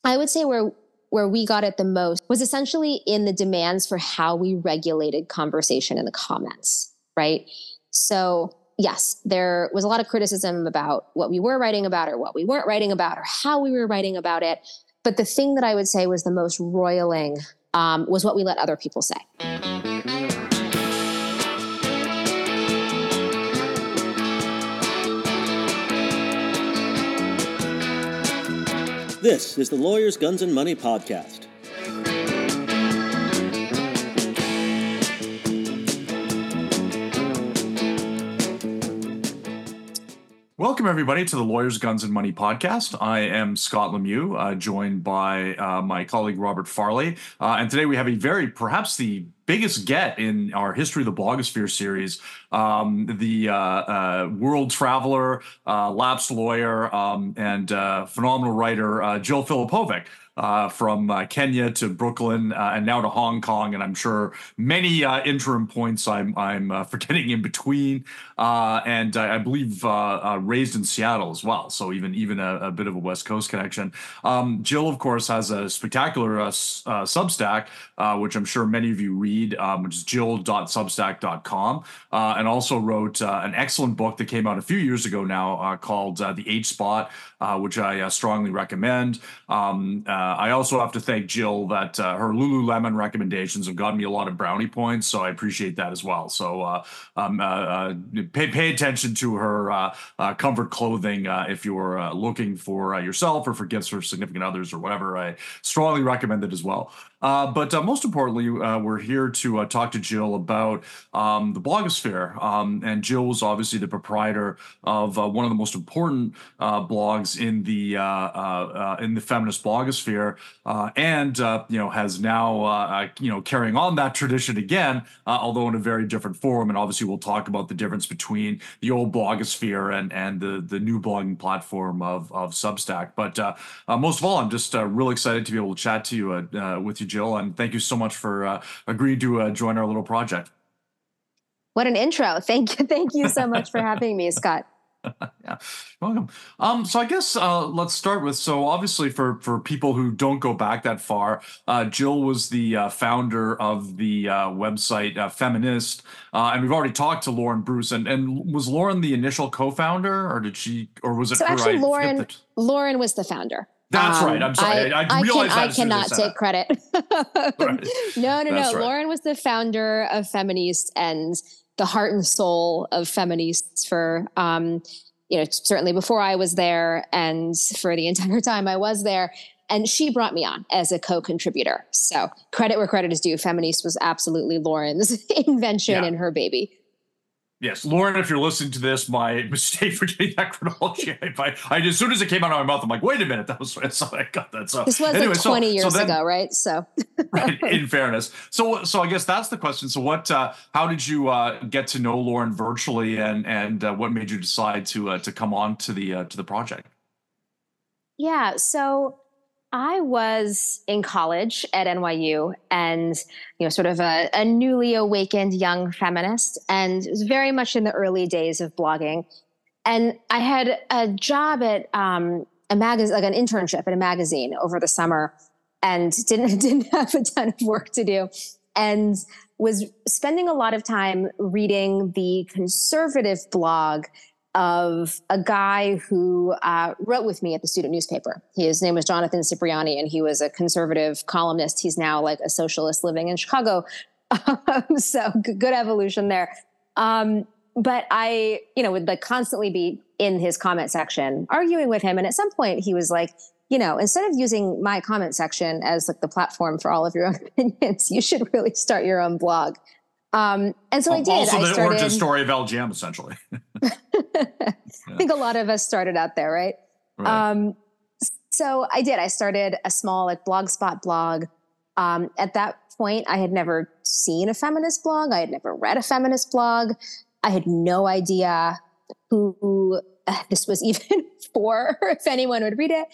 I would say where we got it the most was essentially in the demands for how we regulated conversation in the comments, right? So yes, there was a lot of criticism about what we were writing about or what we weren't writing about or how we were writing about it. But the thing that I would say was the most roiling was what we let other people say. This is the Lawyers, Guns, and Money podcast. Welcome, everybody, to the Lawyers, Guns, and Money podcast. I am Scott Lemieux, joined by my colleague Robert Farley. And today we have perhaps the biggest get in our History of the Blogosphere series, the world traveler, lapsed lawyer, and phenomenal writer, Jill Filipovic. From Kenya to Brooklyn and now to Hong Kong, and I'm sure many interim points I'm forgetting in between. And I believe raised in Seattle as well, so even a bit of a West Coast connection. Jill, of course, has a spectacular Substack, which I'm sure many of you read, which is jill.substack.com, and also wrote an excellent book that came out a few years ago now called The H Spot, which I strongly recommend. I also have to thank Jill that her Lululemon recommendations have gotten me a lot of brownie points, so I appreciate that as well. So pay attention to her comfort clothing if you're looking for yourself or for gifts for significant others or whatever. I strongly recommend it as well. But most importantly, we're here to talk to Jill about the blogosphere. And Jill was obviously the proprietor of one of the most important blogs in the feminist blogosphere, and has now carrying on that tradition again, although in a very different form. And obviously, we'll talk about the difference between the old blogosphere and the new blogging platform of Substack. But most of all, I'm just really excited to be able to chat to you with you, Jill, and thank you so much for agreeing to join our little project. What an intro. Thank you so much for having me, Scott. Yeah, welcome. So I guess let's start with, so obviously for people who don't go back that far, Jill was the founder of the website Feminist, and we've already talked to Lauren Bruce, and was Lauren the initial co-faunder, or was it so her? Actually, Lauren was the founder. That's right. I'm sorry. I cannot take credit. Right. No. Right. Lauren was the founder of Feminist and the heart and soul of Feminists for, certainly before I was there and for the entire time I was there. And she brought me on as a co-contributor. So credit where credit is due. Feminist was absolutely Lauren's invention and her baby. Yes, Lauren, if you're listening to this, my mistake for getting that chronology. I as soon as it came out of my mouth, I'm like, wait a minute, so I got that. So this was anyway, 20 years ago, right? So, right, in fairness, so I guess that's the question. So, how did you get to know Lauren virtually, and what made you decide to come on to the project? Yeah, so I was in college at NYU and, sort of a newly awakened young feminist. And it was very much in the early days of blogging. And I had a job at a magazine, like an internship at a magazine over the summer, and didn't have a ton of work to do. And was spending a lot of time reading the conservative blog of a guy who wrote with me at the student newspaper. His name was Jonathan Cipriani, and he was a conservative columnist. He's now like a socialist living in Chicago. So good evolution there. But I, would like constantly be in his comment section arguing with him. And at some point he was like, instead of using my comment section as like the platform for all of your own opinions, you should really start your own blog. And so I did. Also the origin story of LGM, essentially. I think a lot of us started out there, right? So I did. I started a small Blogspot blog. At that point, I had never seen a feminist blog. I had never read a feminist blog. I had no idea who this was even for, or if anyone would read it.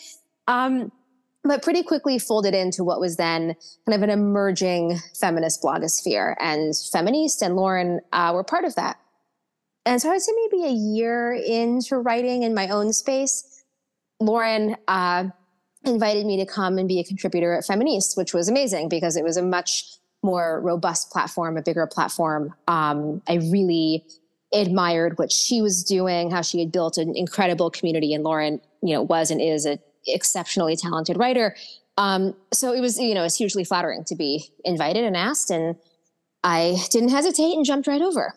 But pretty quickly folded into what was then kind of an emerging feminist blogosphere, and Feminist and Lauren were part of that. And so I would say maybe a year into writing in my own space, Lauren invited me to come and be a contributor at Feministe, which was amazing because it was a much more robust platform, a bigger platform. I really admired what she was doing, how she had built an incredible community, and Lauren, was and is an exceptionally talented writer. So it was, it's hugely flattering to be invited and asked, and I didn't hesitate and jumped right over.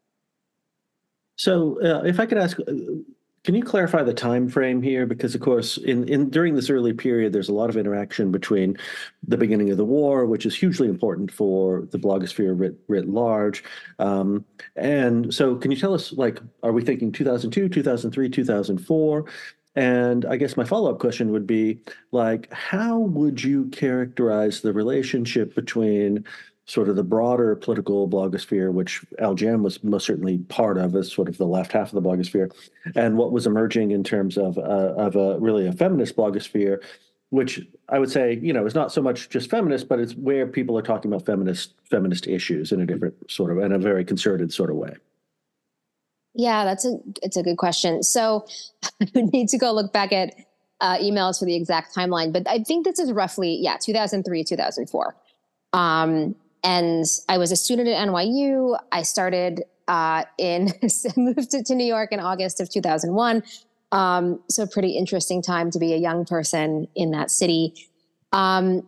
So if I could ask, can you clarify the time frame here? Because, of course, in during this early period, there's a lot of interaction between the beginning of the war, which is hugely important for the blogosphere writ large. And so can you tell us, are we thinking 2002, 2003, 2004? And I guess my follow-up question would be, how would you characterize the relationship between sort of the broader political blogosphere, which LGM was most certainly part of as sort of the left half of the blogosphere, and what was emerging in terms of really a feminist blogosphere, which I would say, is not so much just feminist, but it's where people are talking about feminist issues in a different in a very concerted sort of way. Yeah, it's a good question. So I would need to go look back at emails for the exact timeline, but I think this is roughly, 2003, 2004. And I was a student at NYU. I started moved to New York in August of 2001. So pretty interesting time to be a young person in that city. I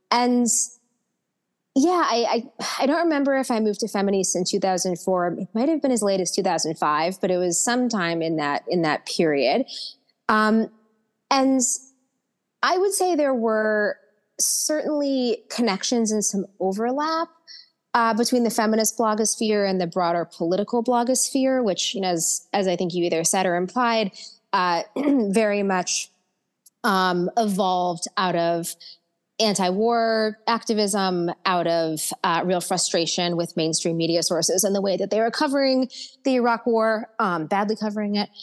don't remember if I moved to Feministe in 2004. It might have been as late as 2005, but it was sometime in that period. And I would say there were certainly connections and some overlap between the feminist blogosphere and the broader political blogosphere, which, as I think you either said or implied, very much evolved out of anti-war activism, out of real frustration with mainstream media sources and the way that they were covering the Iraq War, badly covering it.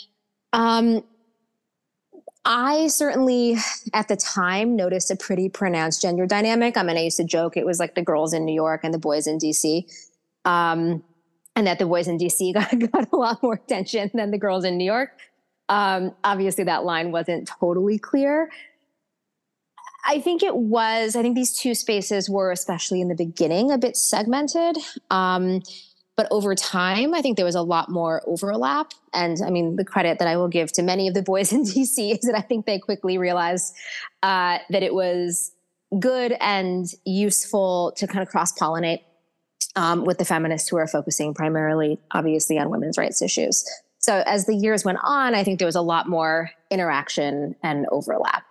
I certainly, at the time, noticed a pretty pronounced gender dynamic. I used to joke it was like the girls in New York and the boys in D.C., and that the boys in D.C. got a lot more attention than the girls in New York. Obviously, that line wasn't totally clear. I think these two spaces were, especially in the beginning, a bit segmented. But over time, I think there was a lot more overlap. And the credit that I will give to many of the boys in DC is that I think they quickly realized that it was good and useful to kind of cross-pollinate with the feminists who are focusing primarily, obviously, on women's rights issues. So as the years went on, I think there was a lot more interaction and overlap.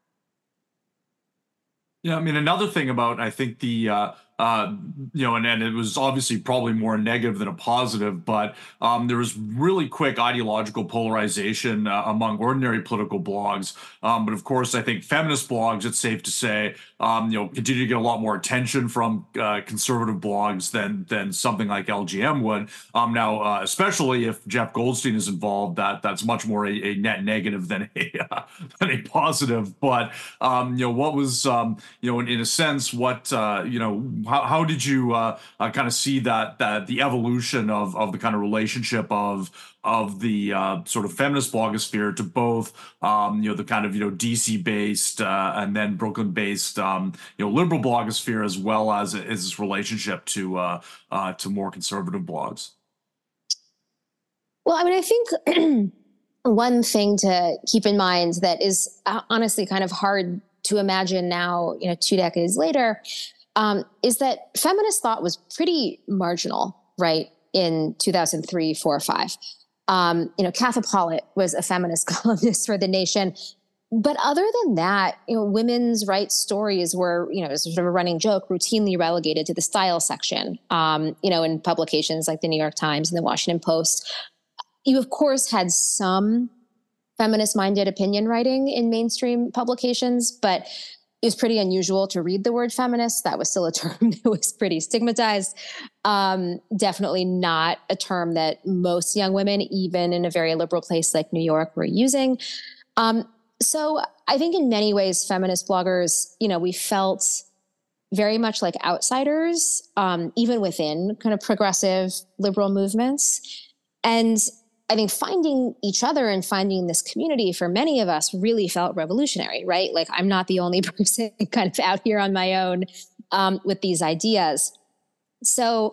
Yeah, another thing about, I think and it was obviously probably more negative than a positive, but there was really quick ideological polarization among ordinary political blogs. But of course, I think feminist blogs, it's safe to say, continue to get a lot more attention from conservative blogs than something like LGM would. Now, especially if Jeff Goldstein is involved, that's much more a net negative than a positive. But what was in a sense, what how did you kind of see that the evolution of the kind of relationship of the sort of feminist blogosphere to both the kind of DC based and then Brooklyn based liberal blogosphere, as well as its relationship to more conservative blogs? Well, I think one thing to keep in mind that is honestly kind of hard to imagine now, 2 decades later, is that feminist thought was pretty marginal, right, in 2003, 4, 5. Katha Pollitt was a feminist columnist for The Nation. But other than that, women's rights stories were, sort of a running joke, routinely relegated to the style section, in publications like the New York Times and the Washington Post. You, of course, had some feminist-minded opinion writing in mainstream publications, but it was pretty unusual to read the word feminist. That was still a term that was pretty stigmatized. Definitely not a term that most young women, even in a very liberal place like New York, were using. So I think in many ways, feminist bloggers, we felt very much like outsiders, even within kind of progressive liberal movements. And I think finding each other and finding this community for many of us really felt revolutionary, right? Like I'm not the only person kind of out here on my own with these ideas. So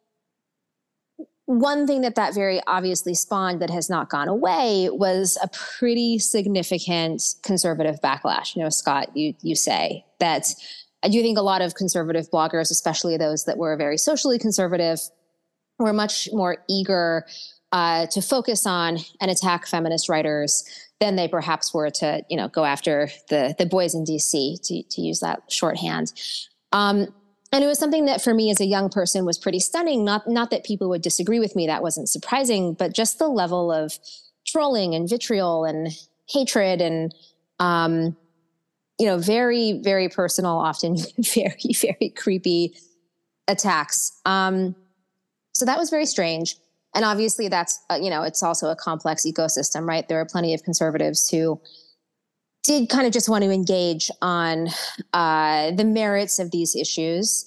one thing that very obviously spawned that has not gone away was a pretty significant conservative backlash. You know, Scott, you say that I do think a lot of conservative bloggers, especially those that were very socially conservative, were much more eager to focus on and attack feminist writers than they perhaps were to, you know, go after the boys in DC, to use that shorthand. And it was something that for me as a young person was pretty stunning. Not that people would disagree with me, that wasn't surprising, but just the level of trolling and vitriol and hatred and, you know, very, very personal, often very, very creepy attacks. So that was very strange. And obviously that's, you know, it's also a complex ecosystem, right? There are plenty of conservatives who did kind of just want to engage on the merits of these issues.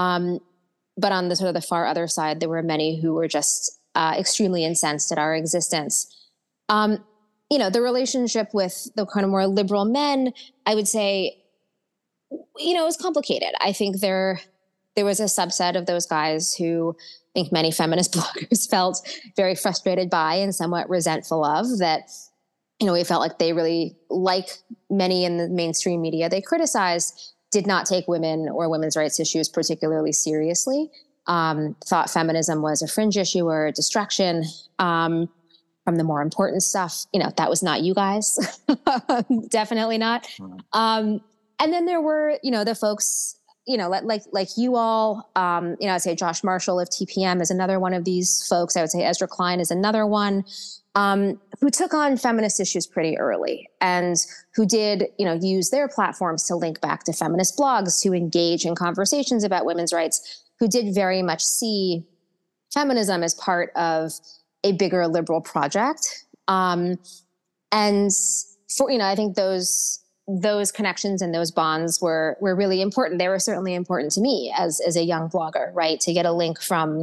But on the sort of the far other side, there were many who were just extremely incensed at our existence. You know, the relationship with the kind of more liberal men, I would say, you know, it was complicated. I think there was a subset of those guys who I think many feminist bloggers felt very frustrated by and somewhat resentful of, that, you know, we felt like they really, like many in the mainstream media they criticized, did not take women or women's rights issues particularly seriously, thought feminism was a fringe issue or a distraction from the more important stuff. You know, that was not you guys. Definitely not. And then there were, you know, the folks, you know, like you all, you know, I'd say Josh Marshall of TPM is another one of these folks. I would say Ezra Klein is another one, who took on feminist issues pretty early and who did, you know, use their platforms to link back to feminist blogs, to engage in conversations about women's rights, who did very much see feminism as part of a bigger liberal project. And for, you know, I think those connections and those bonds were really important. They were certainly important to me as a young blogger, right? To get a link from,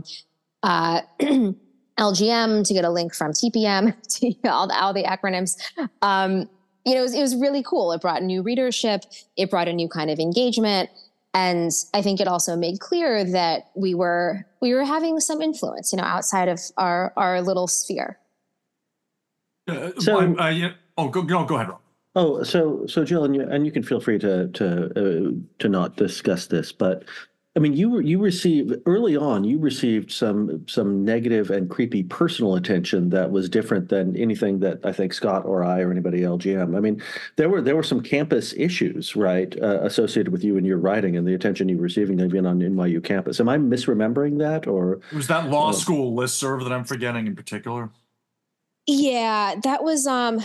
LGM, to get a link from TPM, to all the acronyms. You know, it was really cool. It brought new readership. It brought a new kind of engagement. And I think it also made clear that we were having some influence, you know, outside of our little sphere. Go ahead, Rob. Oh, so Jill, and you can feel free to not discuss this, but I mean, you received early on. You received some negative and creepy personal attention that was different than anything that I think Scott or I or anybody at LGM. I mean, there were some campus issues, right, associated with you and your writing and the attention you were receiving even on NYU campus. Am I misremembering that, or was that law school listserv that I'm forgetting in particular? Yeah, that was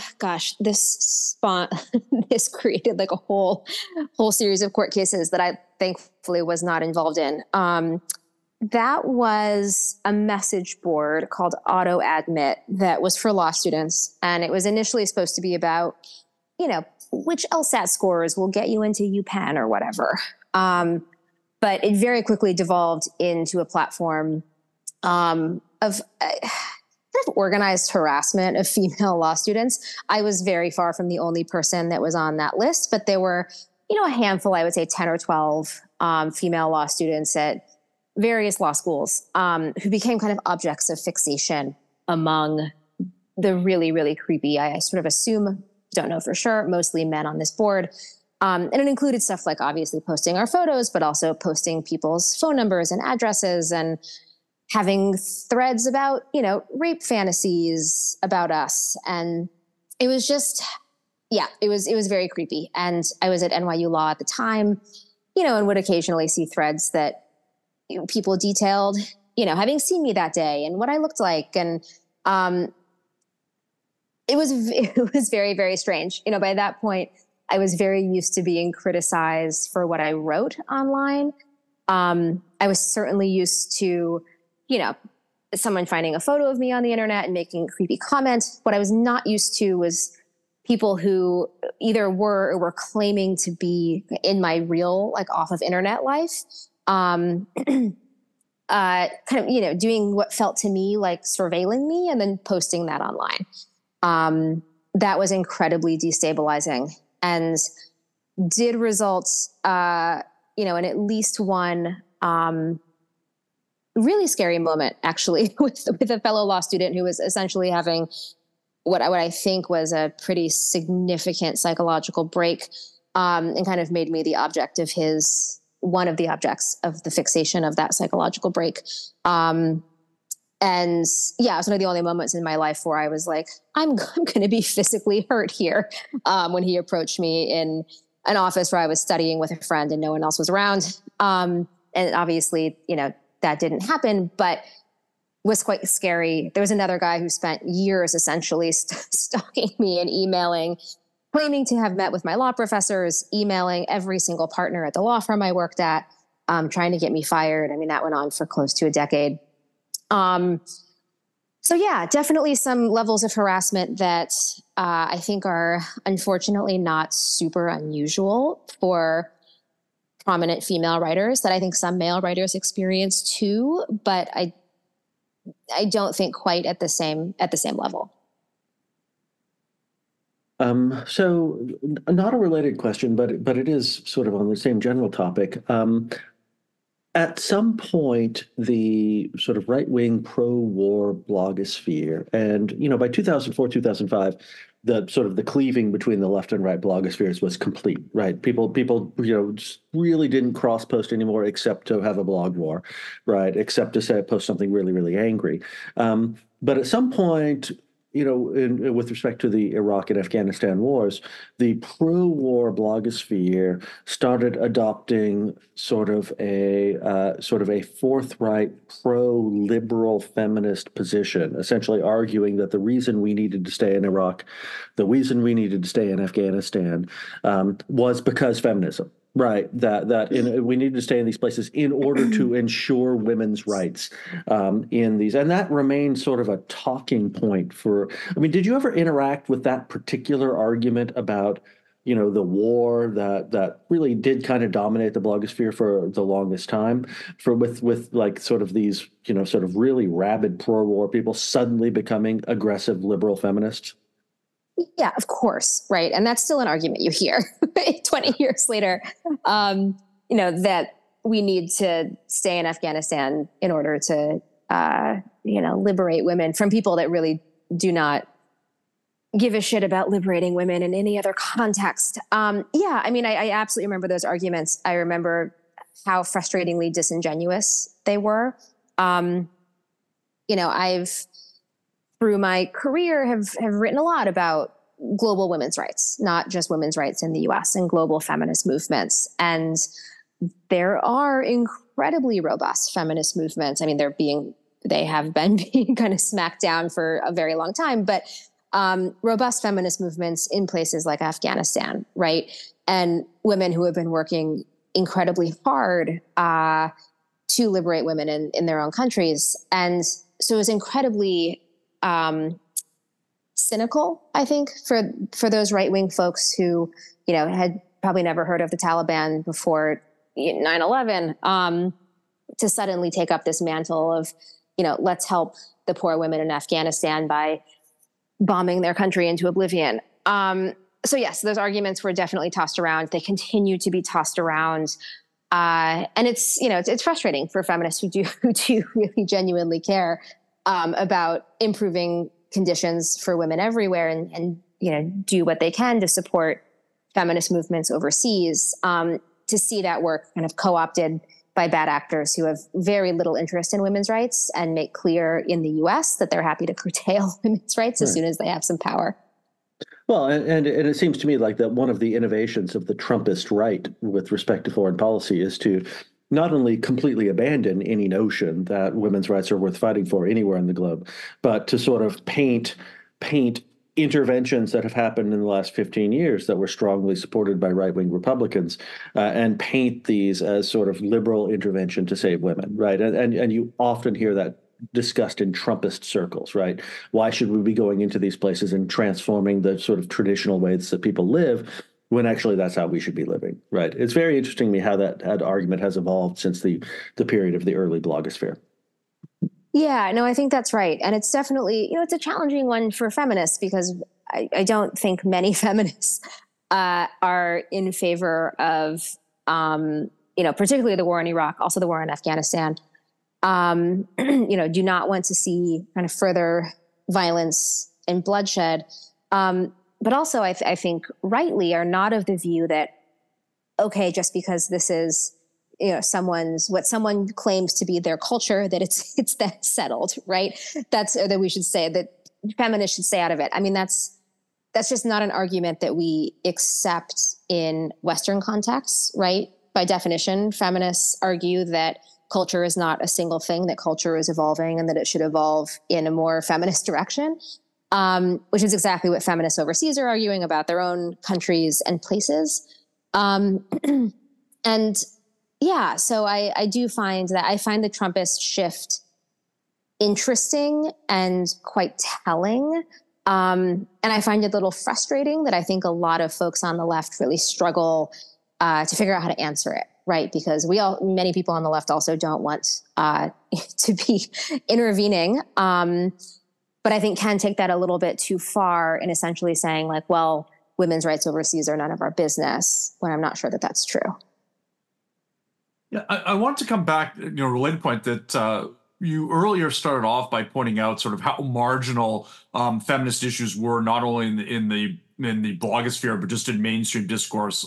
this created like a whole series of court cases that I thankfully was not involved in. That was a message board called Auto Admit that was for law students, and it was initially supposed to be about, you know, which LSAT scores will get you into UPenn or whatever. But it very quickly devolved into a platform of organized harassment of female law students. I was very far from the only person that was on that list, but there were, you know, a handful, I would say 10 or 12 female law students at various law schools who became kind of objects of fixation among the really, really creepy, I sort of assume, don't know for sure, mostly men on this board. And it included stuff like obviously posting our photos, but also posting people's phone numbers and addresses and having threads about, you know, rape fantasies about us. And it was just, yeah, it was very creepy. And I was at NYU Law at the time, you know, and would occasionally see threads that, you know, people detailed, you know, having seen me that day and what I looked like. And it was very, very strange. You know, by that point, I was very used to being criticized for what I wrote online. I was certainly used to, you know, someone finding a photo of me on the internet and making a creepy comment. What I was not used to was people who either were or were claiming to be in my real, like, off of internet life. kind of, doing what felt to me like surveilling me and then posting that online. That was incredibly destabilizing and did result, in at least one really scary moment, actually, with a fellow law student who was essentially having what I think was a pretty significant psychological break, and kind of made me the object of one of the objects of the fixation of that psychological break. And yeah, it was one of the only moments in my life where I was like, I'm going to be physically hurt here. When he approached me in an office where I was studying with a friend and no one else was around. And obviously, that didn't happen, but was quite scary. There was another guy who spent years essentially stalking me and emailing, claiming to have met with my law professors, emailing every single partner at the law firm I worked at, trying to get me fired. I mean, that went on for close to a decade. So yeah, definitely some levels of harassment that I think are unfortunately not super unusual for prominent female writers, that I think some male writers experience too, but I don't think quite at the same level. So not a related question, but it is sort of on the same general topic. At some point, the sort of right-wing pro-war blogosphere, and by 2004, 2005, the sort of the cleaving between the left and right blogospheres was complete. Right, people just really didn't cross-post anymore, except to have a blog war, right? Except to post something really, really angry. But at some point, with respect to the Iraq and Afghanistan wars, the pro-war blogosphere started adopting sort of a forthright pro-liberal feminist position, essentially arguing that the reason we needed to stay in Iraq, the reason we needed to stay in Afghanistan, was because feminism. Right, we need to stay in these places in order to ensure women's rights in these, and that remains sort of a talking point for. I mean, did you ever interact with that particular argument about, the war that really did kind of dominate the blogosphere for the longest time, with like sort of these, sort of really rabid pro-war people suddenly becoming aggressive liberal feminists? Yeah, of course. Right. And that's still an argument you hear 20 years later, that we need to stay in Afghanistan in order to, liberate women from people that really do not give a shit about liberating women in any other context. I mean, I absolutely remember those arguments. I remember how frustratingly disingenuous they were. I've, through my career, have written a lot about global women's rights, not just women's rights in the US, and global feminist movements. And there are incredibly robust feminist movements. I mean, they have been being kind of smacked down for a very long time, but robust feminist movements in places like Afghanistan, right? And women who have been working incredibly hard to liberate women in their own countries. And so it was incredibly cynical, I think, for those right-wing folks who, had probably never heard of the Taliban before 9/11, to suddenly take up this mantle of, let's help the poor women in Afghanistan by bombing their country into oblivion. So yes, those arguments were definitely tossed around. They continue to be tossed around. And it's, it's frustrating for feminists who do really genuinely care about improving conditions for women everywhere and do what they can to support feminist movements overseas, to see that work kind of co-opted by bad actors who have very little interest in women's rights and make clear in the US that they're happy to curtail women's rights as soon as they have some power. Well, and it seems to me like that one of the innovations of the Trumpist right with respect to foreign policy is to not only completely abandon any notion that women's rights are worth fighting for anywhere in the globe, but to sort of paint interventions that have happened in the last 15 years that were strongly supported by right-wing Republicans, and paint these as sort of liberal intervention to save women, right? And you often hear that discussed in Trumpist circles, right? Why should we be going into these places and transforming the sort of traditional ways that people live when actually that's how we should be living, right? It's very interesting to me how that argument has evolved since the period of the early blogosphere. Yeah, no, I think that's right. And it's definitely, it's a challenging one for feminists because I don't think many feminists are in favor of, particularly the war in Iraq, also the war in Afghanistan, do not want to see kind of further violence and bloodshed. But also, I think rightly are not of the view that, okay, just because this is, what someone claims to be their culture, that it's that settled, right? That we should say that feminists should stay out of it. I mean, that's just not an argument that we accept in Western contexts, right? By definition, feminists argue that culture is not a single thing, that culture is evolving and that it should evolve in a more feminist direction, which is exactly what feminists overseas are arguing about their own countries and places. And yeah, so I do find the Trumpist shift interesting and quite telling. And I find it a little frustrating that I think a lot of folks on the left really struggle to figure out how to answer it, right? Because many people on the left also don't want to be intervening, but I think can take that a little bit too far in essentially saying like, well, women's rights overseas are none of our business, when I'm not sure that that's true. Yeah, I want to come back, related point that you earlier started off by pointing out sort of how marginal feminist issues were, not only in the blogosphere, but just in mainstream discourse,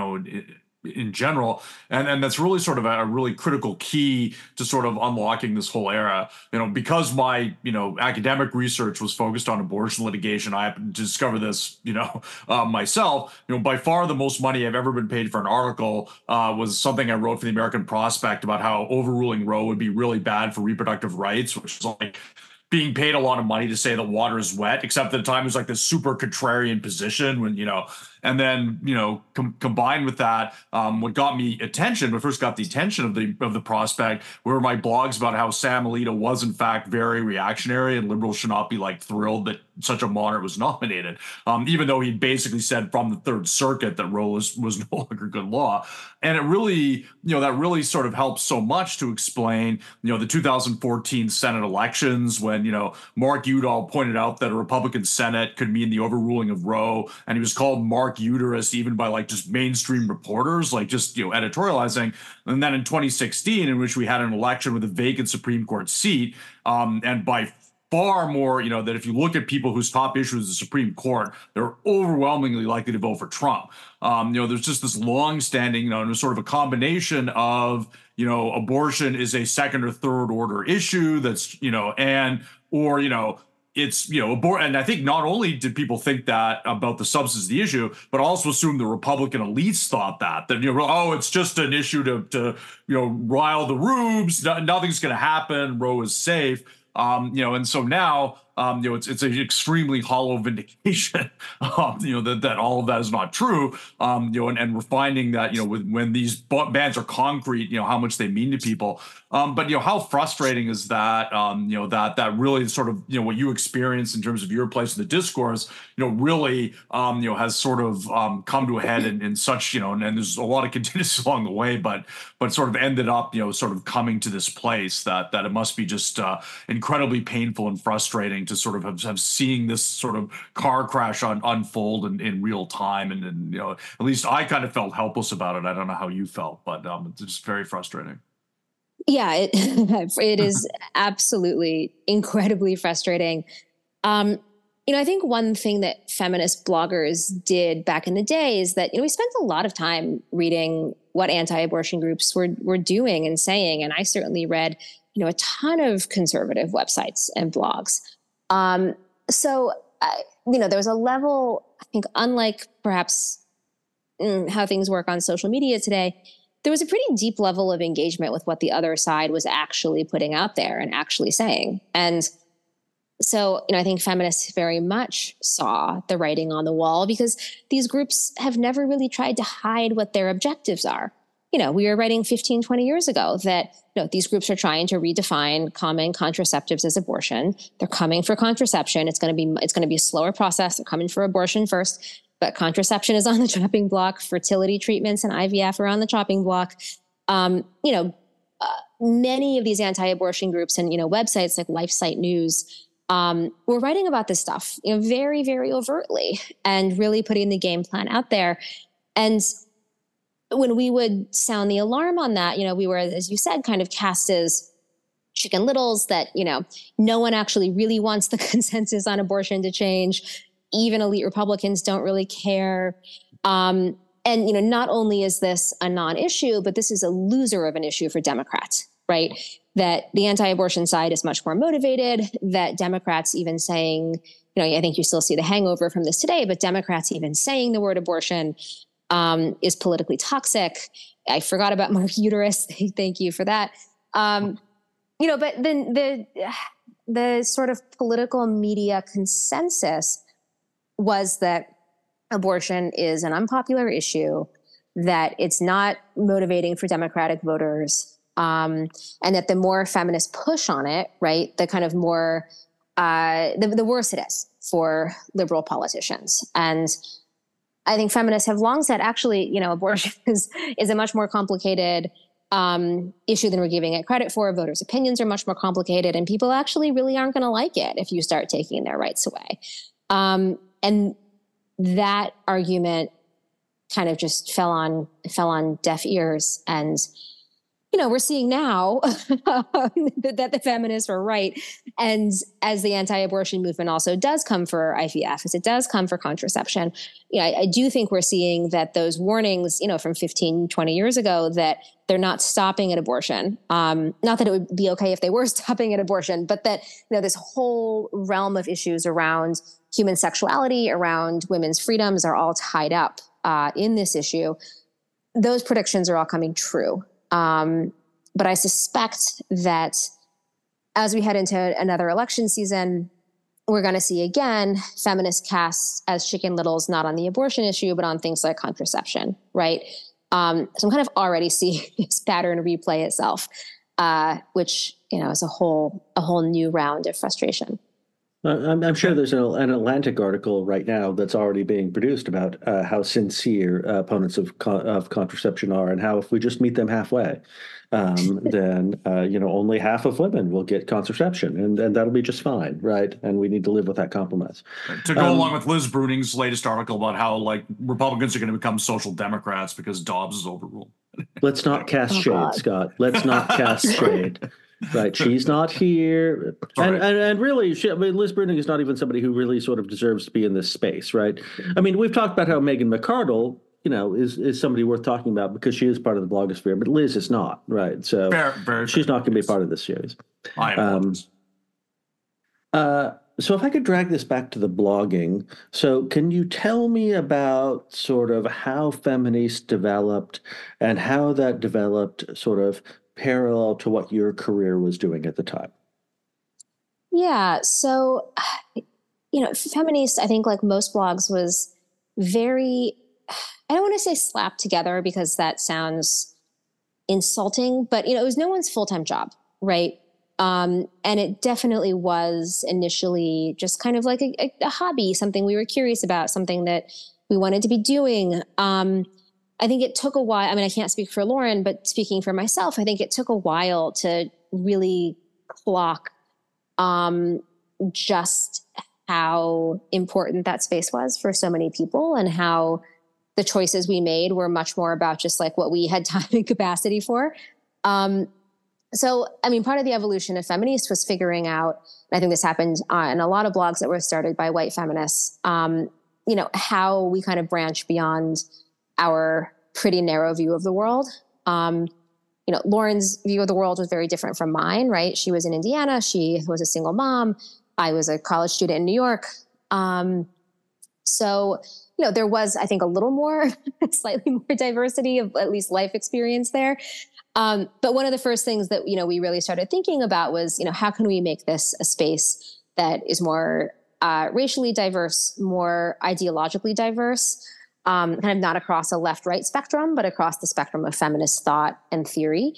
in general. And that's really sort of a really critical key to sort of unlocking this whole era. Because my, academic research was focused on abortion litigation, I happened to discover this, myself. By far the most money I've ever been paid for an article was something I wrote for the American Prospect about how overruling Roe would be really bad for reproductive rights, which is like being paid a lot of money to say the water is wet, except at the time it was like this super contrarian position when, and then, combined with that, what got me attention, what first got the attention of the Prospect were my blogs about how Sam Alito was in fact very reactionary and liberals should not be like thrilled that such a moderate was nominated, even though he basically said from the Third Circuit that Roe was no longer good law. And it really, that really sort of helps so much to explain, the 2014 Senate elections when, Mark Udall pointed out that a Republican Senate could mean the overruling of Roe, and he was called Mark Uterus even by like just mainstream reporters, like just, editorializing. And then in 2016, in which we had an election with a vacant Supreme Court seat, and by far more, that if you look at people whose top issue is the Supreme Court, they're overwhelmingly likely to vote for Trump. There's just this long-standing, and sort of a combination of, abortion is a second or third order issue that's, it's, and I think not only did people think that about the substance of the issue, but also assumed the Republican elites thought that, it's just an issue to rile the rubes, nothing's going to happen, Roe is safe. And so now, it's an extremely hollow vindication, that all of that is not true. And we're finding that, when these bans are concrete, how much they mean to people. But, how frustrating is that, that really sort of, what you experience in terms of your place in the discourse, really, has sort of come to a head in such, and there's a lot of contingencies along the way, but sort of ended up, sort of coming to this place that it must be just incredibly painful and frustrating to sort of have seeing this sort of car crash unfold in real time. And at least I kind of felt helpless about it. I don't know how you felt, but it's just very frustrating. Yeah, it is absolutely incredibly frustrating. I think one thing that feminist bloggers did back in the day is that, we spent a lot of time reading what anti-abortion groups were doing and saying. And I certainly read, a ton of conservative websites and blogs. So there was a level, I think, unlike perhaps how things work on social media today, there was a pretty deep level of engagement with what the other side was actually putting out there and actually saying. And so, I think feminists very much saw the writing on the wall because these groups have never really tried to hide what their objectives are. We were writing 15, 20 years ago that, these groups are trying to redefine common contraceptives as abortion. They're coming for contraception. It's going to be a slower process. They're coming for abortion first, but contraception is on the chopping block. Fertility treatments and IVF are on the chopping block. many of these anti-abortion groups and, websites like LifeSite News were writing about this stuff, very, very overtly and really putting the game plan out there. And when we would sound the alarm on that, we were, as you said, kind of cast as Chicken Littles, that, no one actually really wants the consensus on abortion to change. Even elite Republicans don't really care. And, not only is this a non-issue, but this is a loser of an issue for Democrats, right? That the anti-abortion side is much more motivated, that Democrats even saying, I think you still see the hangover from this today, but Democrats even saying the word abortion is politically toxic. I forgot about Mark Uterus. Thank you for that. But then the sort of political media consensus was that abortion is an unpopular issue, that it's not motivating for Democratic voters, and that the more feminists push on it, right, the kind of more, the worse it is for liberal politicians. And I think feminists have long said, actually, abortion is a much more complicated issue than we're giving it credit for. Voters' opinions are much more complicated, and people actually really aren't going to like it if you start taking their rights away. And that argument kind of just fell on deaf ears. And, we're seeing now that the feminists were right. And as the anti-abortion movement also does come for IVF, as it does come for contraception, I do think we're seeing that those warnings, from 15, 20 years ago, that they're not stopping at abortion. Not that it would be okay if they were stopping at abortion, but that, this whole realm of issues around human sexuality, around women's freedoms are all tied up in this issue. Those predictions are all coming true. But I suspect that as we head into another election season, we're going to see again feminist casts as Chicken Littles, not on the abortion issue, but on things like contraception, right? So I'm kind of already seeing this pattern replay itself, which is a whole new round of frustration. I'm sure there's an Atlantic article right now that's already being produced about how sincere opponents of contraception are, and how if we just meet them halfway, then only half of women will get contraception, and that'll be just fine, right? And we need to live with that compromise. To go along with Liz Bruning's latest article about how Republicans are going to become social democrats because Dobbs is overruled. Let's not cast shade, God. Scott. Let's not cast shade. Right, she's not here, and really, Liz Bruning is not even somebody who really sort of deserves to be in this space, right? I mean, we've talked about how Megan McArdle, is somebody worth talking about because she is part of the blogosphere, but Liz is not, right? So she's not going to be part of this series. So if I could drag this back to the blogging, so can you tell me about sort of how Feministe developed and how that developed sort of parallel to what your career was doing at the time? Yeah. So, Feministe, I think like most blogs, was very, I don't want to say slapped together because that sounds insulting, but, it was no one's full-time job, right? And it definitely was initially just kind of like a hobby, something we were curious about, something that we wanted to be doing. I think it took a while. I mean, I can't speak for Lauren, but speaking for myself, I think it took a while to really clock just how important that space was for so many people, and how the choices we made were much more about just like what we had time and capacity for. So, I mean, part of the evolution of Feministe was figuring out, and I think this happened in a lot of blogs that were started by white feminists, how we kind of branch beyond our pretty narrow view of the world. Lauren's view of the world was very different from mine, right? She was in Indiana. She was a single mom. I was a college student in New York. So, there was, I think, a little more, slightly more diversity of at least life experience there. But one of the first things that, we really started thinking about was, how can we make this a space that is more racially diverse, more ideologically diverse, kind of not across a left-right spectrum, but across the spectrum of feminist thought and theory.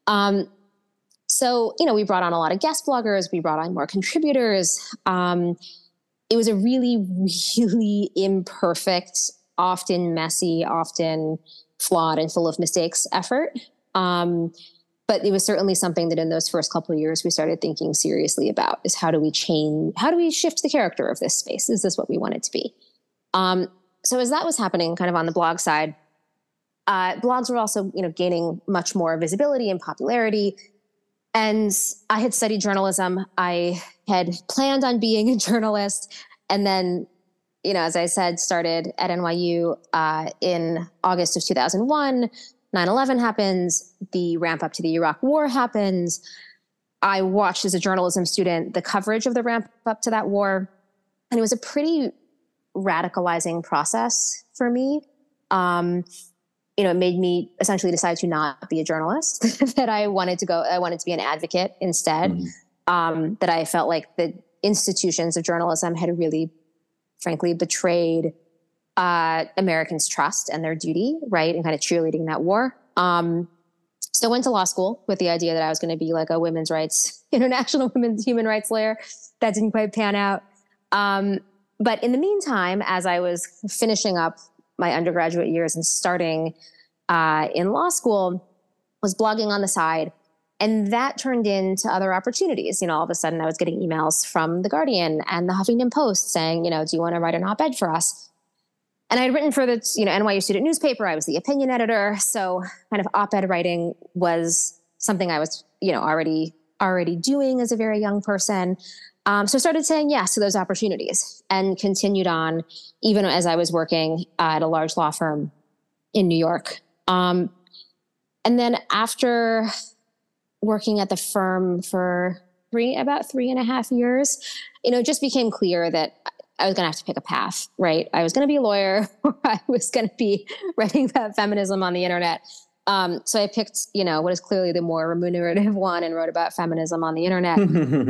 So, we brought on a lot of guest bloggers. We brought on more contributors. It was a really, really imperfect, often messy, often flawed and full of mistakes effort. But it was certainly something that in those first couple of years we started thinking seriously about, is how do we shift the character of this space? Is this what we want it to be? So as that was happening kind of on the blog side, blogs were also, gaining much more visibility and popularity. And I had studied journalism. I had planned on being a journalist. And then, as I said, started at NYU in August of 2001. 9/11 happens. The ramp up to the Iraq War happens. I watched as a journalism student the coverage of the ramp up to that war. And it was a pretty radicalizing process for me. It made me essentially decide to not be a journalist, that I wanted to be an advocate instead. That I felt like the institutions of journalism had really, frankly, betrayed Americans' trust and their duty, right? And kind of cheerleading that war. So I went to law school with the idea that I was going to be like a international women's human rights lawyer. That didn't quite pan out. But in the meantime, as I was finishing up my undergraduate years and starting in law school, was blogging on the side. And that turned into other opportunities. All of a sudden I was getting emails from The Guardian and the Huffington Post saying, do you want to write an op-ed for us? And I had written for the NYU student newspaper. I was the opinion editor. So kind of op-ed writing was something I was, already doing as a very young person. So I started saying yes to those opportunities and continued on even as I was working at a large law firm in New York. And then after working at the firm for about 3.5 years, it just became clear that I was going to have to pick a path, right? I was going to be a lawyer, or I was going to be writing about feminism on the internet. So I picked, what is clearly the more remunerative one and wrote about feminism on the internet.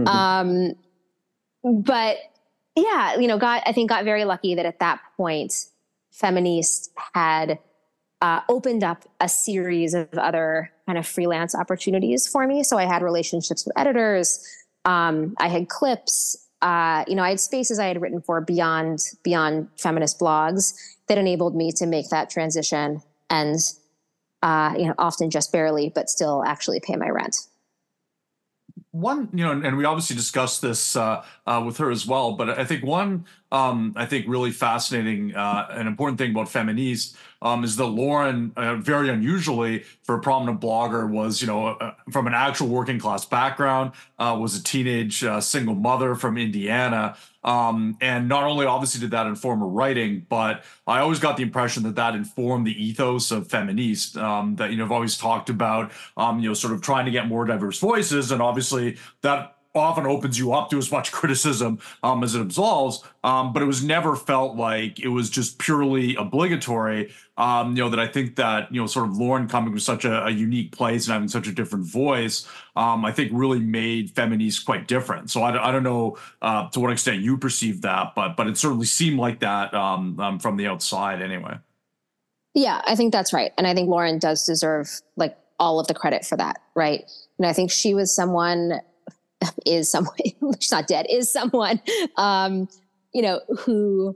But yeah, got very lucky that at that point, Feministe had opened up a series of other kind of freelance opportunities for me. So I had relationships with editors. I had clips. I had spaces I had written for beyond feminist blogs that enabled me to make that transition and, often just barely, but still actually pay my rent. One, and we obviously discussed this with her as well, but I think one, really fascinating and important thing about Feministe is that Lauren, very unusually for a prominent blogger, was, from an actual working class background, was a teenage single mother from Indiana. And not only obviously did that inform her writing, but I always got the impression that informed the ethos of Feministe, that, I've always talked about, sort of trying to get more diverse voices. And obviously that often opens you up to as much criticism as it absolves. But it was never felt like it was just purely obligatory. That I think that, sort of Lauren coming from such a unique place and having such a different voice, I think really made Feministe quite different. So I don't know to what extent you perceived that, but it certainly seemed like that from the outside anyway. Yeah, I think that's right. And I think Lauren does deserve like all of the credit for that, right? And I think she was she's not dead, is someone, who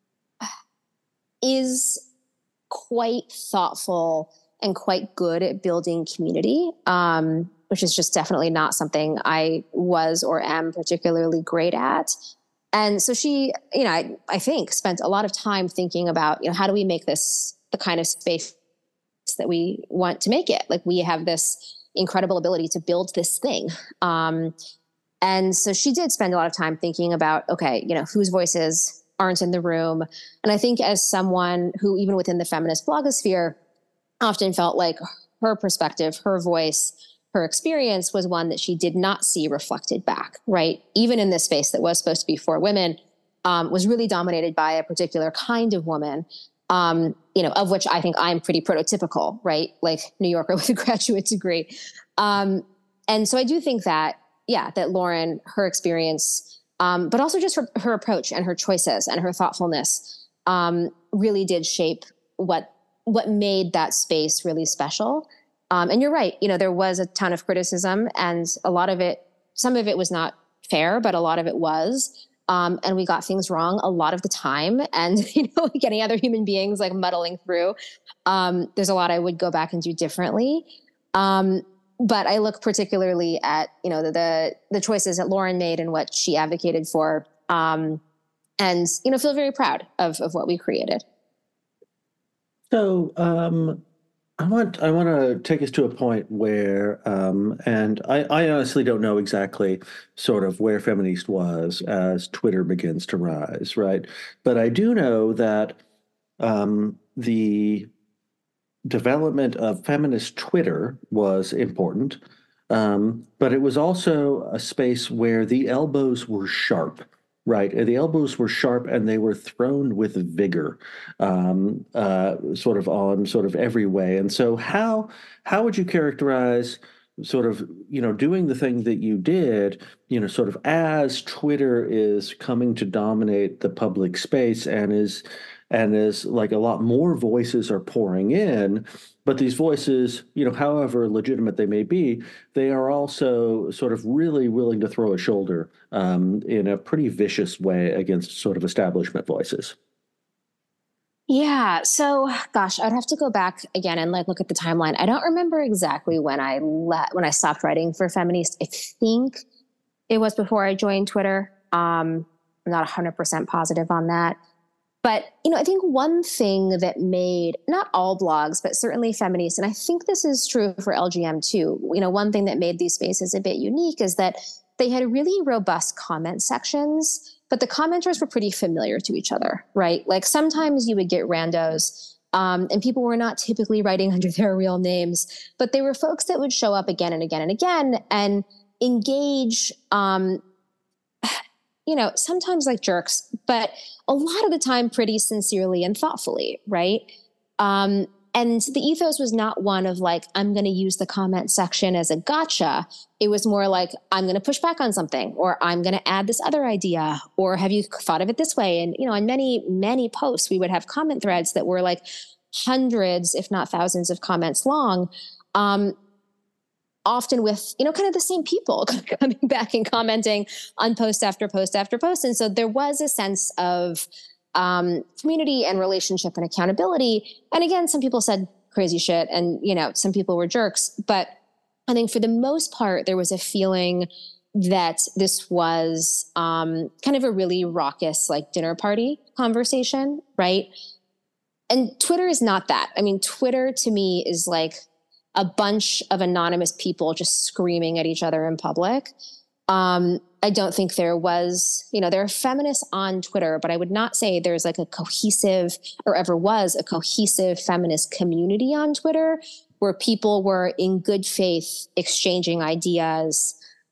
is quite thoughtful and quite good at building community, which is just definitely not something I was or am particularly great at. And so she, I think spent a lot of time thinking about, how do we make this the kind of space that we want to make it? Like, we have this incredible ability to build this thing. And so she did spend a lot of time thinking about, okay, whose voices aren't in the room. And I think as someone who, even within the feminist blogosphere, often felt like her perspective, her voice, her experience was one that she did not see reflected back, right? Even in this space that was supposed to be for women, was really dominated by a particular kind of woman, of which I think I'm pretty prototypical, right? Like New Yorker with a graduate degree. And so I do think that, that Lauren, her experience, but also just her approach and her choices and her thoughtfulness really did shape what made that space really special. And you're right, there was a ton of criticism, and some of it was not fair, but a lot of it was. And we got things wrong a lot of the time. And, like any other human beings, like muddling through, there's a lot I would go back and do differently. But I look particularly at, the choices that Lauren made and what she advocated for, and, feel very proud of what we created. So I want to take us to a point where, and I honestly don't know exactly sort of where Feminist was as Twitter begins to rise, right? But I do know that the development of feminist Twitter was important, but it was also a space where the elbows were sharp. Right. The elbows were sharp and they were thrown with vigor, sort of on sort of every way. And so how would you characterize sort of, doing the thing that you did, sort of as Twitter is coming to dominate the public space and is like a lot more voices are pouring in, but these voices, however legitimate they may be, they are also sort of really willing to throw a shoulder in a pretty vicious way against sort of establishment voices. Yeah. So, gosh, I'd have to go back again and look at the timeline. I don't remember exactly when I stopped writing for Feminist. I think it was before I joined Twitter. I'm not 100% positive on that. But, I think one thing that made not all blogs, but certainly Feminist, and I think this is true for LGM too, one thing that made these spaces a bit unique is that they had really robust comment sections, but the commenters were pretty familiar to each other, right? Like sometimes you would get randos, and people were not typically writing under their real names, but they were folks that would show up again and again and again and engage, sometimes like jerks, but a lot of the time pretty sincerely and thoughtfully, right? And the ethos was not one of like, I'm going to use the comment section as a gotcha. It was more like, I'm going to push back on something, or I'm going to add this other idea, or have you thought of it this way? And, on many, many posts, we would have comment threads that were like hundreds, if not thousands of comments long. Often with, kind of the same people coming back and commenting on post after post after post. And so there was a sense of community and relationship and accountability. And again, some people said crazy shit and, some people were jerks. But I think for the most part, there was a feeling that this was kind of a really raucous, like dinner party conversation, right? And Twitter is not that. I mean, Twitter to me is like a bunch of anonymous people just screaming at each other in public. I don't think there was, there are feminists on Twitter, but I would not say there's like a cohesive or ever was a cohesive feminist community on Twitter where people were in good faith exchanging ideas,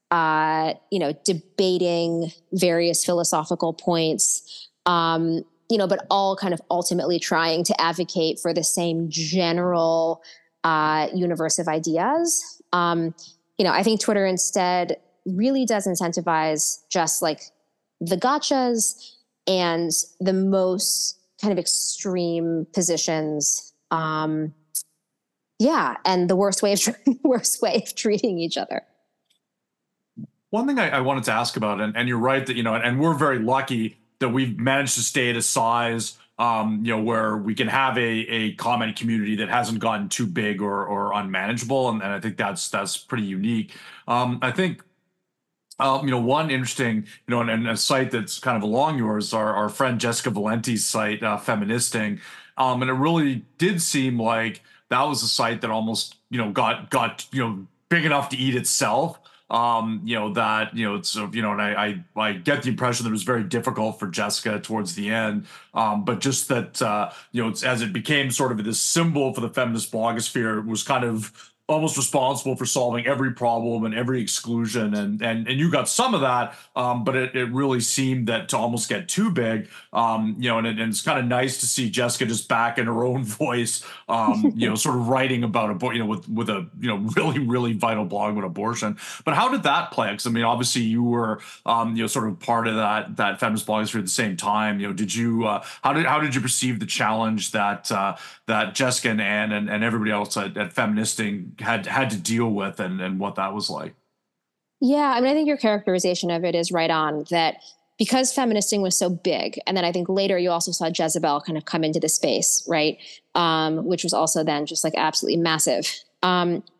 debating various philosophical points, but all kind of ultimately trying to advocate for the same general universe of ideas. I think Twitter instead really does incentivize just like the gotchas and the most kind of extreme positions. And the worst way of treating each other. One thing I wanted to ask about, and you're right that, and we're very lucky that we've managed to stay at a size where we can have a comment community that hasn't gotten too big or unmanageable. And I think that's pretty unique. I think, one interesting, and a site that's kind of along yours, our friend Jessica Valenti's site, Feministing. And it really did seem like that was a site that almost, got big enough to eat itself. It's sort of, and I get the impression that it was very difficult for Jessica towards the end. But just that, it's, as it became sort of this symbol for the feminist blogosphere, it was kind of almost responsible for solving every problem and every exclusion. And you got some of that, but it really seemed that to almost get too big, and it's kind of nice to see Jessica just back in her own voice, sort of writing about with a, really, really vital blog about abortion. But how did that play? Because I mean, obviously you were, sort of part of that feminist blogosphere at the same time. Did you, how did you perceive the challenge that Jessica and Anne and everybody else at Feministing had to deal with and what that was like? Yeah, I mean, I think your characterization of it is right on, that because Feministing was so big, and then I think later you also saw Jezebel kind of come into the space, right? Which was also then just like absolutely massive.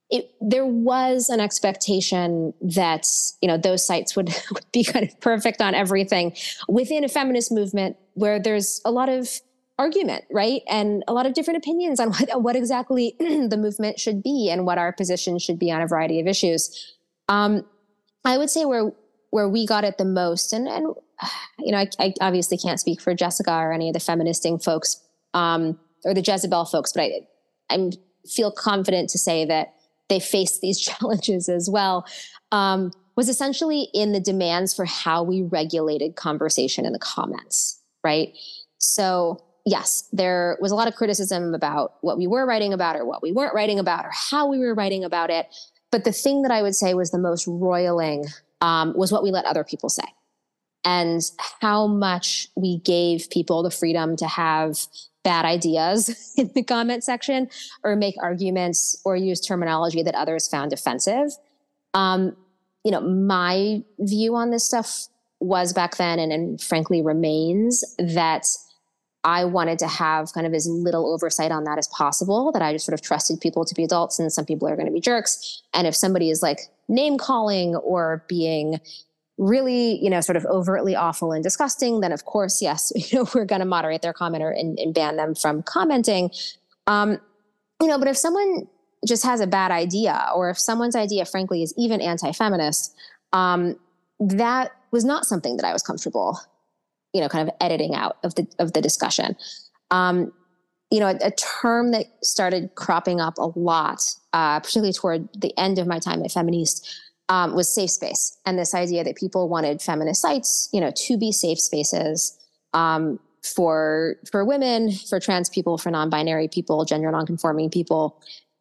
there was an expectation that, those sites would be kind of perfect on everything within a feminist movement where there's a lot of argument, right? And a lot of different opinions on what exactly the movement should be and what our position should be on a variety of issues. I would say where we got it the most, and I obviously can't speak for Jessica or any of the feministing folks, or the Jezebel folks, but I feel confident to say that they faced these challenges as well, was essentially in the demands for how we regulated conversation in the comments, right? So yes, there was a lot of criticism about what we were writing about or what we weren't writing about or how we were writing about it. But the thing that I would say was the most roiling was what we let other people say and how much we gave people the freedom to have bad ideas in the comment section or make arguments or use terminology that others found offensive. My view on this stuff was back then and frankly remains that I wanted to have kind of as little oversight on that as possible, that I just sort of trusted people to be adults and some people are going to be jerks. And if somebody is like name calling or being really, sort of overtly awful and disgusting, then of course, yes, we're going to moderate their comment and ban them from commenting. But if someone just has a bad idea, or if someone's idea, frankly, is even anti-feminist, that was not something that I was comfortable, kind of editing out of the discussion. A term that started cropping up a lot, particularly toward the end of my time at Feminist, was safe space. And this idea that people wanted feminist sites, to be safe spaces for women, for trans people, for non-binary people, gender non-conforming people.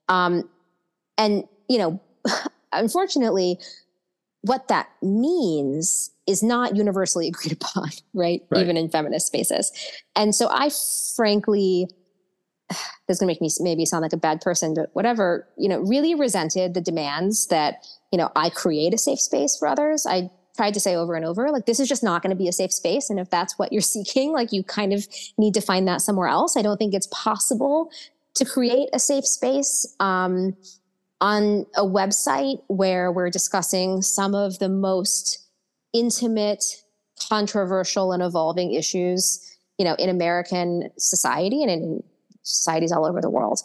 Unfortunately, what that means is not universally agreed upon, right? Even in feminist spaces. And so I frankly, this is going to make me maybe sound like a bad person, but whatever, really resented the demands that, I create a safe space for others. I tried to say over and over, like, this is just not going to be a safe space. And if that's what you're seeking, like, you kind of need to find that somewhere else. I don't think it's possible to create a safe space on a website where we're discussing some of the most intimate, controversial, and evolving issues, in American society and in societies all over the world.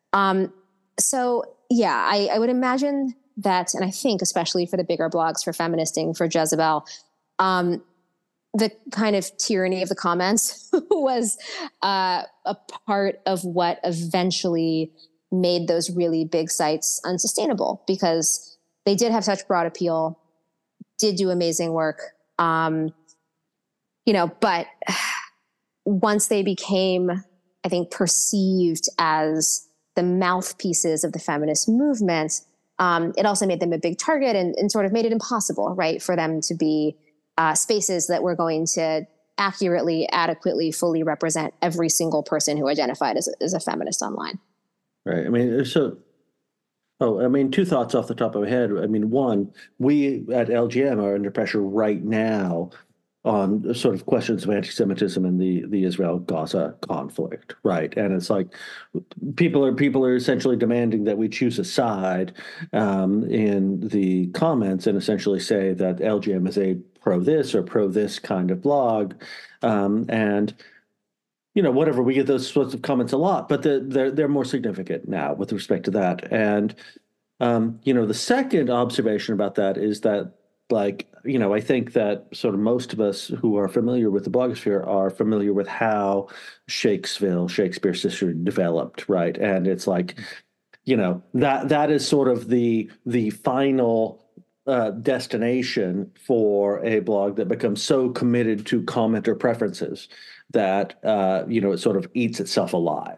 So yeah, I would imagine that, and I think especially for the bigger blogs, for Feministing, for Jezebel, the kind of tyranny of the comments was a part of what eventually made those really big sites unsustainable, because they did have such broad appeal, did do amazing work, but once they became, I think, perceived as the mouthpieces of the feminist movement, it also made them a big target and sort of made it impossible, right, for them to be spaces that were going to accurately, adequately, fully represent every single person who identified as a feminist online. Right. I mean, two thoughts off the top of my head. I mean, one, we at LGM are under pressure right now on sort of questions of anti-Semitism and the Israel-Gaza conflict, right? And it's like people are essentially demanding that we choose a side in the comments and essentially say that LGM is a pro this or pro this kind of blog, and whatever, we get those sorts of comments a lot, but they're more significant now with respect to that. And the second observation about that is that, I think that sort of most of us who are familiar with the blogosphere are familiar with how Shakespeare's Sister developed, right? And it's like, that is sort of the final destination for a blog that becomes so committed to commenter preferences that it sort of eats itself alive.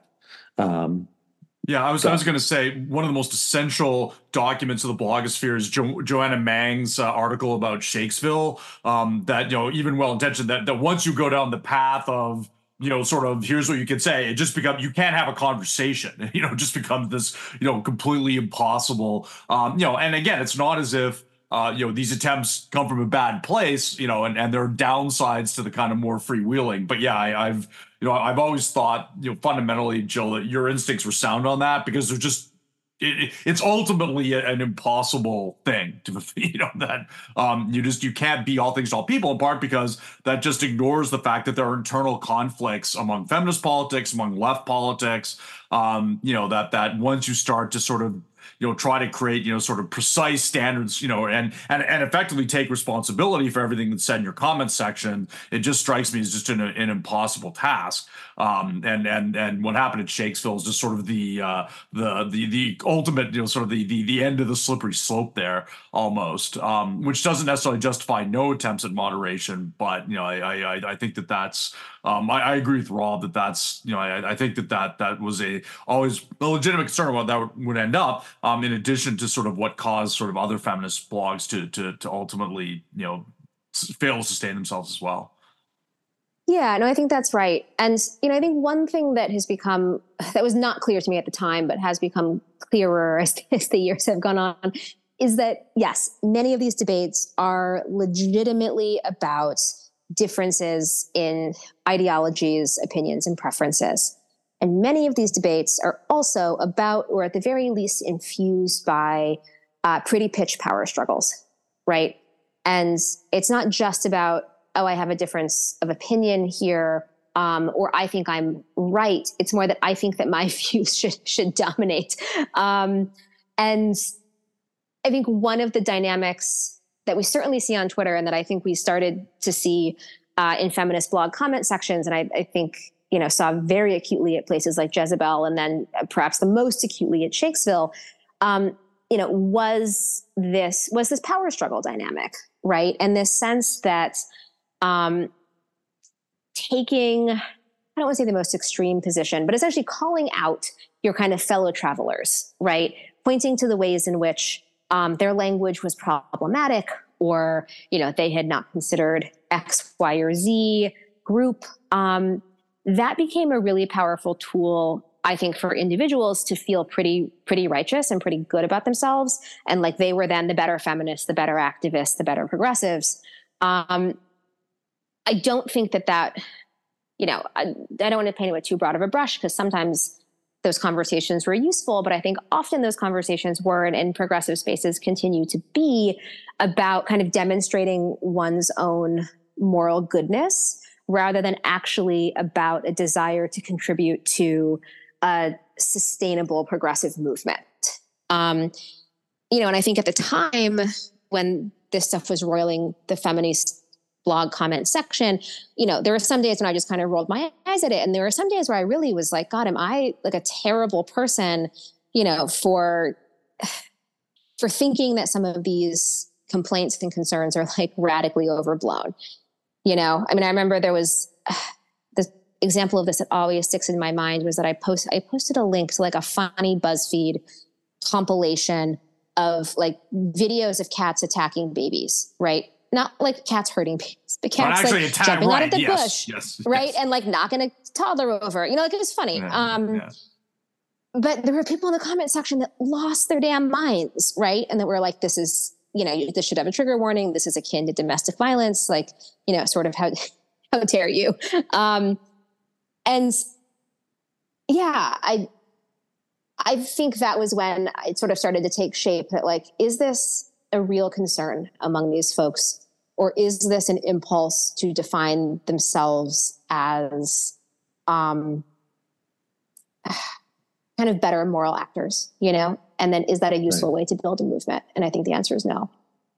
I was going to say one of the most essential documents of the blogosphere is Joanna Mang's article about Shakespeare. That even well-intentioned, that once you go down the path of sort of here's what you can say, it just becomes, you can't have a conversation. It just becomes this completely impossible. And again, it's not as if these attempts come from a bad place, and there are downsides to the kind of more freewheeling. But yeah, I've always thought, fundamentally, Jill, that your instincts were sound on that, because there's just it's ultimately an impossible thing to, that you can't be all things to all people, in part because that just ignores the fact that there are internal conflicts among feminist politics, among left politics, that once you start to sort of try to create, sort of precise standards, and effectively take responsibility for everything that's said in your comments section, it just strikes me as just an impossible task. And what happened at Shakesville is just sort of the ultimate, sort of the end of the slippery slope there almost, which doesn't necessarily justify no attempts at moderation, but I think that's I agree with Rob that's I think that was always a legitimate concern about that would end up, in addition to sort of what caused sort of other feminist blogs to ultimately fail to sustain themselves as well. Yeah, no, I think that's right. And, I think one thing that was not clear to me at the time, but has become clearer as the years have gone on, is that, yes, many of these debates are legitimately about differences in ideologies, opinions, and preferences. And many of these debates are also about, or at the very least, infused by pretty pitch power struggles, right? And it's not just about, oh, I have a difference of opinion here, or I think I'm right. It's more that I think that my views should dominate. And I think one of the dynamics that we certainly see on Twitter, and that I think we started to see in feminist blog comment sections, and I think saw very acutely at places like Jezebel, and then perhaps the most acutely at Shakesville, was this power struggle dynamic, right? And this sense that taking, I don't want to say the most extreme position, but essentially calling out your kind of fellow travelers, right? Pointing to the ways in which their language was problematic, or, they had not considered X, Y, or Z group. That became a really powerful tool, I think, for individuals to feel pretty righteous and pretty good about themselves. And like they were then the better feminists, the better activists, the better progressives. I don't think that, I don't want to paint it with too broad of a brush, because sometimes those conversations were useful, but I think often those conversations were, and in progressive spaces continue to be, about kind of demonstrating one's own moral goodness, rather than actually about a desire to contribute to a sustainable progressive movement. And I think at the time when this stuff was roiling the feminist blog comment section, there were some days when I just kind of rolled my eyes at it. And there were some days where I really was like, God, am I like a terrible person, for thinking that some of these complaints and concerns are like radically overblown. I remember there was the example of this that always sticks in my mind was that I posted a link to like a funny BuzzFeed compilation of like videos of cats attacking babies, right? Not like cats hurting babies, but cats like jumping out of the bush, right? Yes. And like knocking a toddler over, like it was funny. But there were people in the comment section that lost their damn minds, right? And that were like, this is, this should have a trigger warning. This is akin to domestic violence. Like, sort of how dare you? And yeah, I think that was when it sort of started to take shape that like, is this a real concern among these folks? Or is this an impulse to define themselves as kind of better moral actors, And then is that a useful way to build a movement? And I think the answer is no.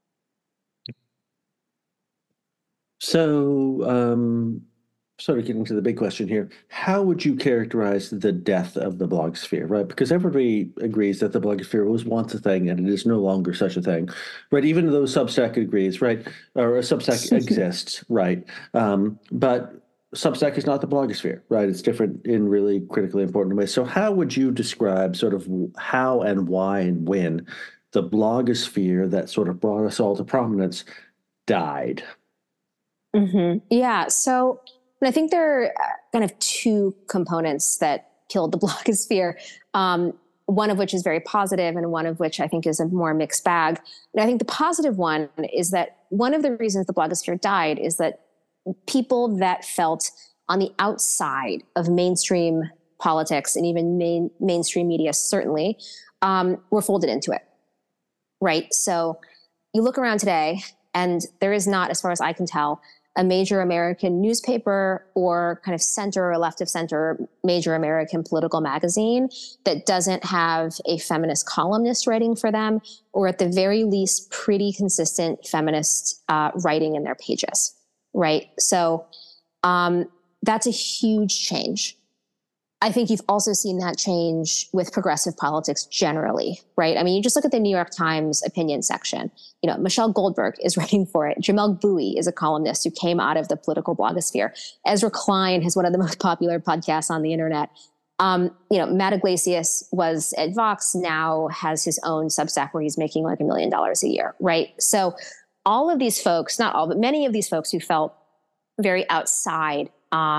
So, sort of getting to the big question here, how would you characterize the death of the blogosphere, right? Because everybody agrees that the blogosphere was once a thing and it is no longer such a thing, right? Even though Substack agrees, right? Or Substack exists, right? But Substack is not the blogosphere, right? It's different in really critically important ways. So how would you describe sort of how and why and when the blogosphere that sort of brought us all to prominence died? Mm-hmm. Yeah. So I think there are kind of two components that killed the blogosphere, one of which is very positive and one of which I think is a more mixed bag. And I think the positive one is that one of the reasons the blogosphere died is that people that felt on the outside of mainstream politics and even mainstream media, certainly, were folded into it, right? So you look around today, and there is not, as far as I can tell, a major American newspaper or kind of center or left of center major American political magazine that doesn't have a feminist columnist writing for them, or at the very least, pretty consistent feminist writing in their pages, right? So that's a huge change. I think you've also seen that change with progressive politics generally, right? I mean, you just look at the New York Times opinion section. You know, Michelle Goldberg is writing for it. Jamel Bowie is a columnist who came out of the political blogosphere. Ezra Klein has one of the most popular podcasts on the internet. You know, Matt Iglesias was at Vox, now has his own Substack where he's making like $1 million a year, right? So all of these folks, not all, but many of these folks who felt very outside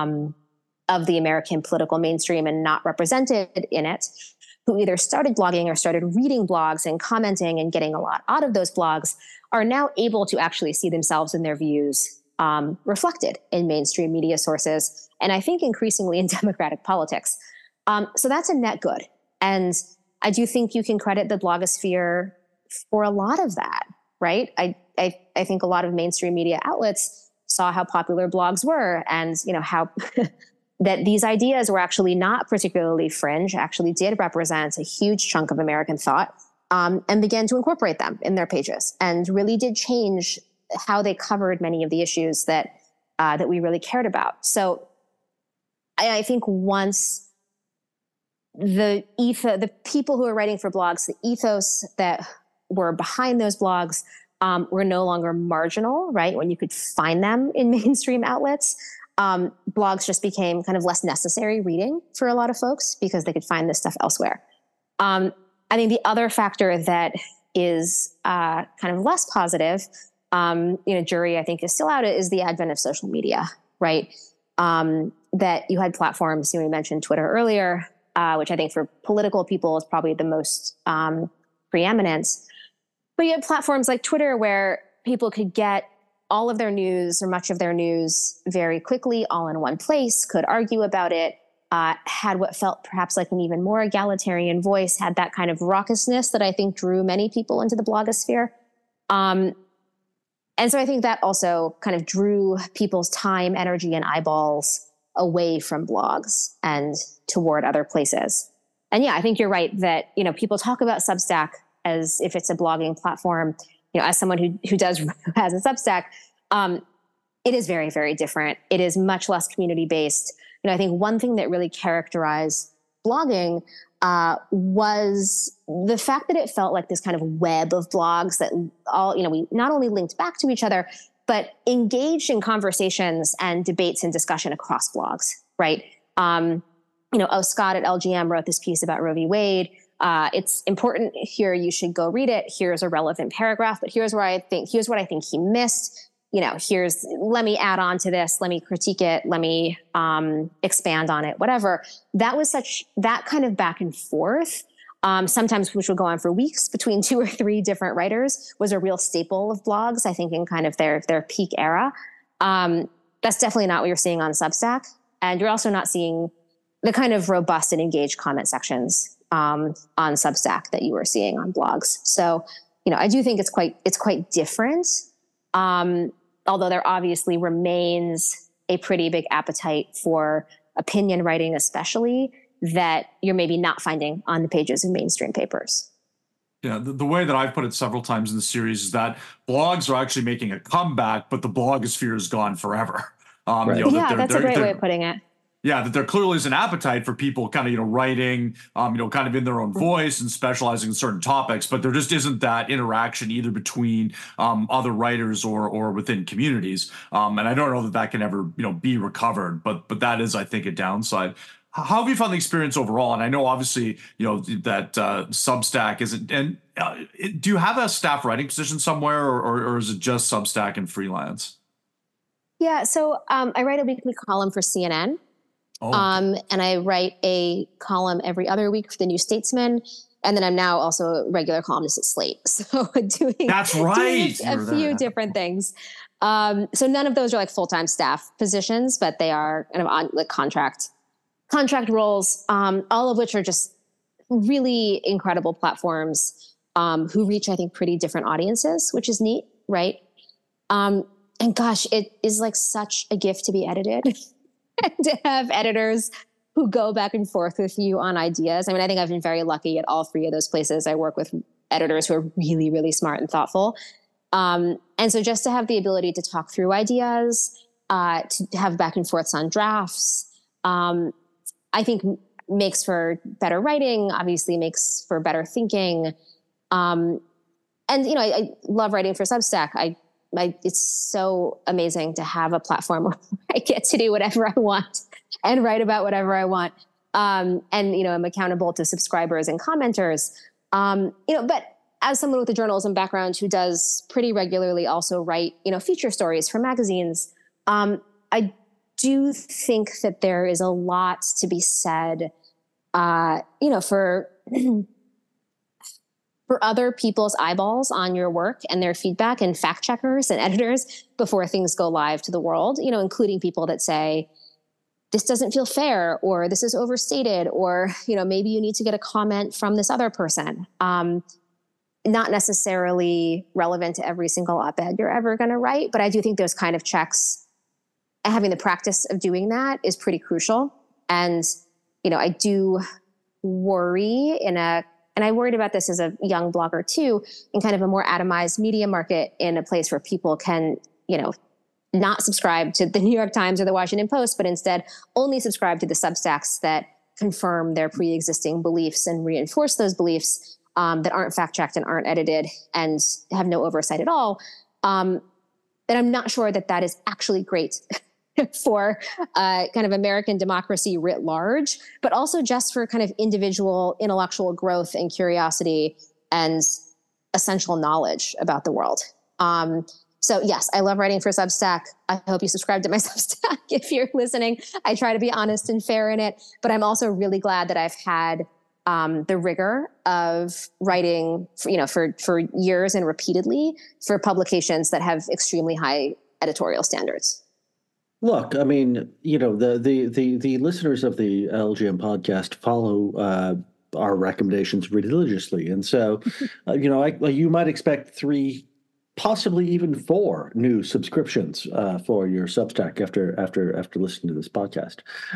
of the American political mainstream and not represented in it, who either started blogging or started reading blogs and commenting and getting a lot out of those blogs, are now able to actually see themselves and their views reflected in mainstream media sources, and I think increasingly in democratic politics. So that's a net good. And I do think you can credit the blogosphere for a lot of that, right? I think a lot of mainstream media outlets saw how popular blogs were, and you know how that these ideas were actually not particularly fringe, actually did represent a huge chunk of American thought, and began to incorporate them in their pages, and really did change how they covered many of the issues that we really cared about. So I think once the people who are writing for blogs, the ethos that were behind those blogs were no longer marginal, right? When you could find them in mainstream outlets, blogs just became kind of less necessary reading for a lot of folks because they could find this stuff elsewhere. I think the other factor that is kind of less positive, jury I think is still out, is the advent of social media, right? That you had platforms, we mentioned Twitter earlier, which I think for political people is probably the most preeminent. But you had platforms like Twitter where people could get all of their news or much of their news very quickly, all in one place, could argue about it, had what felt perhaps like an even more egalitarian voice, had that kind of raucousness that I think drew many people into the blogosphere. And so I think that also kind of drew people's time, energy, and eyeballs away from blogs and toward other places. And yeah, I think you're right that, people talk about Substack as if it's a blogging platform. As someone who has a Substack, it is very, very different. It is much less community-based. I think one thing that really characterized blogging was the fact that it felt like this kind of web of blogs that all, we not only linked back to each other, but engaged in conversations and debates and discussion across blogs, right? Scott at LGM wrote this piece about Roe v. Wade. It's important here. You should go read it. Here's a relevant paragraph, but here's what I think he missed. Let me add on to this. Let me critique it. Let me expand on it, whatever. That was that kind of back and forth, sometimes which would go on for weeks between 2 or 3 different writers, was a real staple of blogs, I think, in kind of their peak era. That's definitely not what you're seeing on Substack. And you're also not seeing the kind of robust and engaged comment sections on Substack that you were seeing on blogs. So, I do think it's quite different. Although there obviously remains a pretty big appetite for opinion writing, especially, that you're maybe not finding on the pages of mainstream papers. Yeah, the way that I've put it several times in the series is that blogs are actually making a comeback, but the blogosphere is gone forever. Right. That's a great way of putting it. Yeah, that there clearly is an appetite for people kind of, writing, kind of in their own voice and specializing in certain topics, but there just isn't that interaction either between other writers or within communities. And I don't know that can ever, be recovered, but that is, I think, a downside. How have you found the experience overall? And I know, obviously, that Substack isn't. And do you have a staff writing position somewhere, or is it just Substack and freelance? Yeah, so I write a weekly column for CNN. Oh. And I write a column every other week for the New Statesman. And then I'm now also a regular columnist at Slate. So doing a few different things. So none of those are like full-time staff positions, but they are kind of on like contract roles, all of which are just really incredible platforms who reach, I think, pretty different audiences, which is neat, right? And gosh, it is like such a gift to be edited and to have editors who go back and forth with you on ideas. I mean, I think I've been very lucky at all three of those places. I work with editors who are really, really smart and thoughtful. And so just to have the ability to talk through ideas, to have back and forths on drafts, I think makes for better writing, obviously makes for better thinking. And, you know, I love writing for Substack. It's so amazing to have a platform where I get to do whatever I want and write about whatever I want. And, you know, I'm accountable to subscribers and commenters. You know, but as someone with a journalism background who does pretty regularly also write, you know, feature stories for magazines, I do think that there is a lot to be said, you know, for other people's eyeballs on your work and their feedback, and fact checkers and editors before things go live to the world, you know, including people that say, this doesn't feel fair, or this is overstated, or, you know, maybe you need to get a comment from this other person. Not necessarily relevant to every single op-ed you're ever going to write, but I do think those kind of checks, having the practice of doing that is pretty crucial. And, you know, I do worry and I worried about this as a young blogger too, in kind of a more atomized media market, in a place where people can, you know, not subscribe to the New York Times or the Washington Post, but instead only subscribe to the Substacks that confirm their pre-existing beliefs and reinforce those beliefs, that aren't fact-checked and aren't edited and have no oversight at all. And I'm not sure that that is actually great for kind of American democracy writ large, but also just for kind of individual intellectual growth and curiosity and essential knowledge about the world. So yes, I love writing for Substack. I hope you subscribe to my Substack if you're listening. I try to be honest and fair in it, but I'm also really glad that I've had the rigor of writing, for years and repeatedly for publications that have extremely high editorial standards. Look, I mean, you know, the listeners of the LGM podcast follow our recommendations religiously, and so you know, you might expect 3, possibly even 4 new subscriptions for your Substack after listening to this podcast.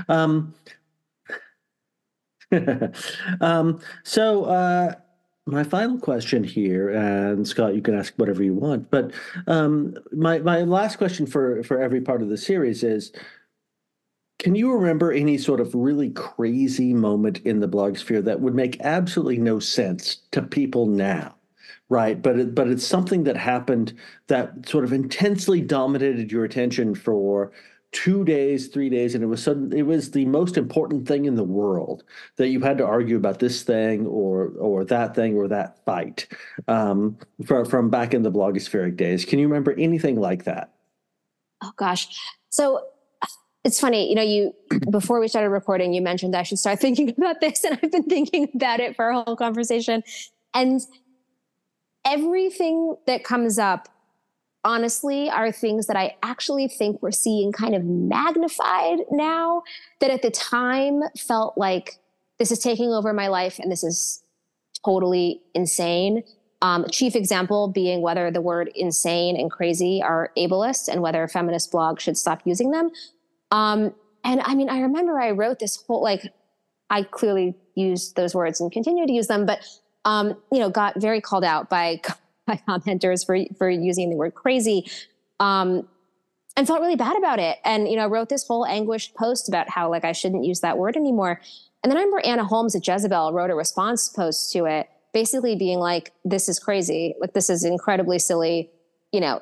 So my final question here, and Scott, you can ask whatever you want, but my last question for every part of the series is, can you remember any sort of really crazy moment in the blogosphere that would make absolutely no sense to people now? Right, but it's something that happened that sort of intensely dominated your attention for 2 days, 3 days, and it was the most important thing in the world, that you had to argue about this thing or that thing or that fight, from back in the blogospheric days. Can you remember anything like that? Oh gosh, so it's funny, you know, before we started recording, you mentioned I should start thinking about this, and I've been thinking about it for our whole conversation, and everything that comes up, honestly, are things that I actually think we're seeing kind of magnified now, that at the time felt like this is taking over my life and this is totally insane. Chief example being whether the word insane and crazy are ableist and whether feminist blogs should stop using them. And I mean, I remember I wrote this whole, I clearly used those words and continue to use them, but you know, got very called out by commenters for using the word crazy, and felt really bad about it. And, you know, wrote this whole anguished post about how, I shouldn't use that word anymore. And then I remember Anna Holmes at Jezebel wrote a response post to it, basically being like, this is crazy. This is incredibly silly. You know,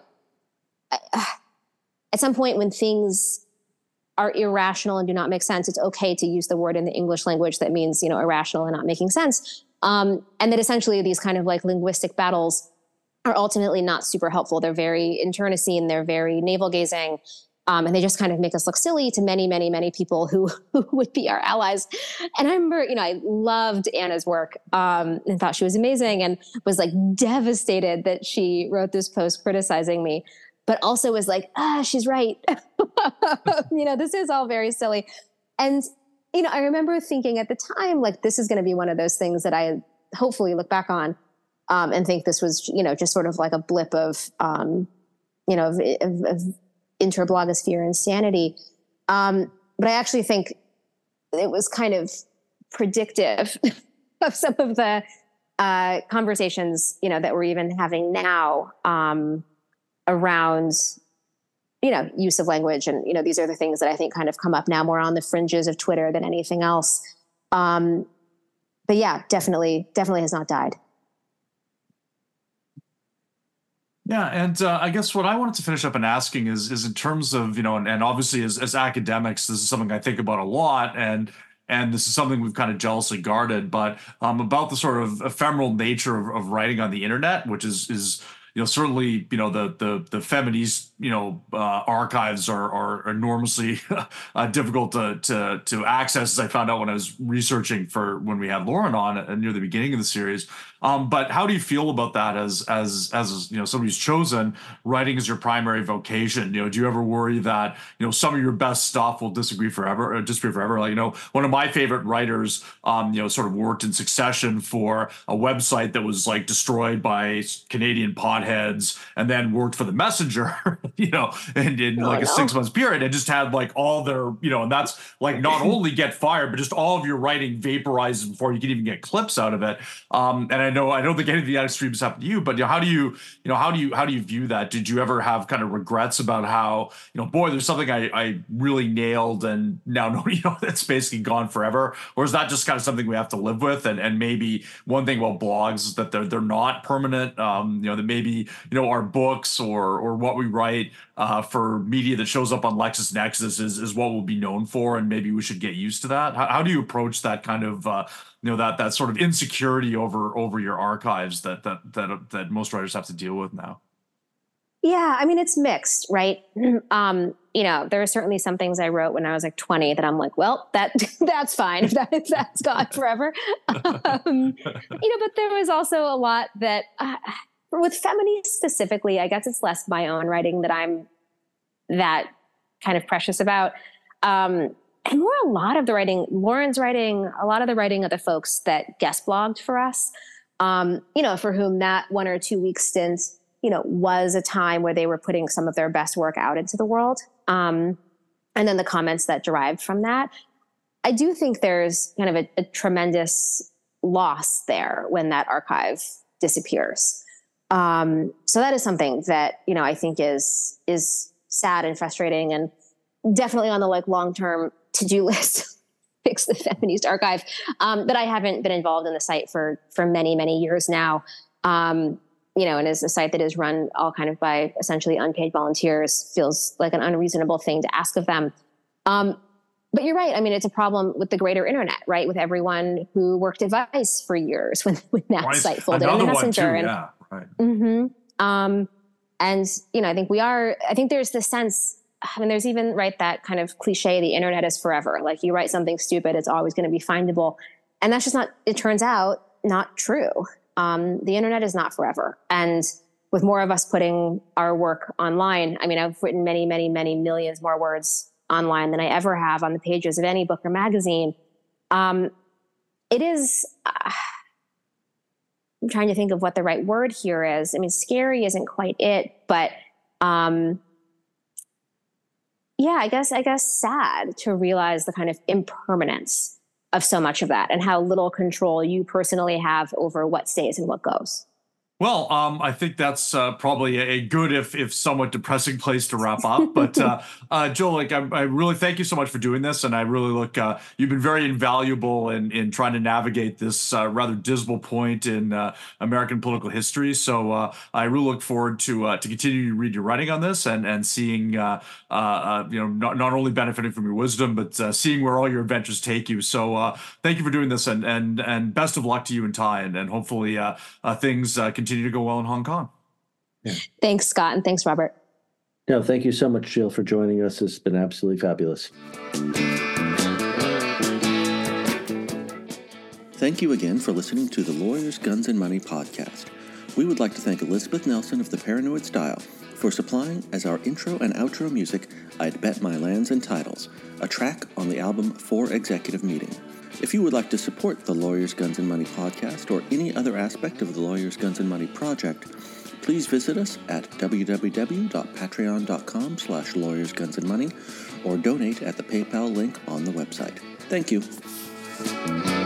at some point when things are irrational and do not make sense, it's okay to use the word in the English language that means, you know, irrational and not making sense. And that essentially these kind of linguistic battles are ultimately not super helpful. They're very internecine, they're very navel-gazing, and they just kind of make us look silly to many, many, many people who would be our allies. And I remember, you know, I loved Anna's work, and thought she was amazing, and was devastated that she wrote this post criticizing me, but also was she's right. You know, this is all very silly. And I remember thinking at the time, like, this is going to be one of those things that I hopefully look back on and think this was, just sort of like a blip of interblogosphere insanity. But I actually think it was kind of predictive of some of the conversations, that we're even having now around, use of language. And, these are the things that I think kind of come up now more on the fringes of Twitter than anything else. But yeah, definitely has not died. Yeah, and I guess what I wanted to finish up and asking is in terms of, and obviously as academics, this is something I think about a lot, and this is something we've kind of jealously guarded, but about the sort of ephemeral nature of writing on the internet, which is certainly, the feminist, archives are enormously difficult to access, as I found out when I was researching for when we had Lauren on near the beginning of the series. But how do you feel about that as somebody who's chosen writing as your primary vocation? Do you ever worry that, some of your best stuff will disappear forever? Like, one of my favorite writers, sort of worked in succession for a website that was like destroyed by Canadian potheads, and then worked for the Messenger, and in like a 6 months period, and just had like all their, and that's like not only get fired, but just all of your writing vaporizes before you can even get clips out of it. And I don't think any of the extremes happened to you, but how do you view that? Did you ever have kind of regrets about how, boy, there's something I really nailed and now that's basically gone forever? Or is that just kind of something we have to live with? And maybe one thing about blogs is that they're not permanent. That maybe, our books or what we write for media that shows up on LexisNexis is what we'll be known for, and maybe we should get used to that. How do you approach that kind of that sort of insecurity over your archives that most writers have to deal with now? Yeah, I mean, it's mixed, right? There are certainly some things I wrote when I was like 20 that I'm like, well, that's fine if that's gone forever. But there was also a lot that with feminist specifically, I guess it's less my own writing that I'm that kind of precious about. And more a lot of the writing, Lauren's writing, a lot of the writing of the folks that guest blogged for us, for whom that 1 or 2 week stint, was a time where they were putting some of their best work out into the world. And then the comments that derived from that. I do think there's kind of a tremendous loss there when that archive disappears. So that is something that, I think is sad and frustrating, and definitely on the long-term to-do list, fix the feminist archive. But I haven't been involved in the site for many, many years now. And as a site that is run all kind of by essentially unpaid volunteers, feels like an unreasonable thing to ask of them. But you're right. I mean, it's a problem with the greater internet, right? With everyone who worked at Vice for years when that site folded in the Messenger. Yeah, right. Mm-hmm. And, I think there's this sense, there's even, right, that kind of cliche, the internet is forever. Like, you write something stupid, it's always going to be findable. And that's just not, it turns out, not true. The internet is not forever. And with more of us putting our work online, I've written many, many, many millions more words online than I ever have on the pages of any book or magazine. It is, I'm trying to think of what the right word here is. Scary isn't quite it, but I guess sad to realize the kind of impermanence of so much of that and how little control you personally have over what stays and what goes. Well, I think that's probably a good, if somewhat depressing place to wrap up. But Joel, I really thank you so much for doing this, and I really you've been very invaluable in trying to navigate this rather dismal point in American political history. So I really look forward to continuing to read your writing on this and seeing not only benefiting from your wisdom, but seeing where all your adventures take you. So thank you for doing this, and best of luck to you and Ty, and hopefully things continue to go well in Hong Kong. Yeah. Thanks, Scott, and thanks, Robert. No, thank you so much, Jill, for joining us. It's been absolutely fabulous. Thank you again for listening to the Lawyers, Guns, and Money podcast. We would like to thank Elizabeth Nelson of the Paranoid Style for supplying, as our intro and outro music, I'd Bet My Lands and Titles, a track on the album For Executive Meeting. If you would like to support the Lawyers, Guns, and Money podcast or any other aspect of the Lawyers, Guns, and Money project, please visit us at www.patreon.com/lawyersgunsandmoney or donate at the PayPal link on the website. Thank you.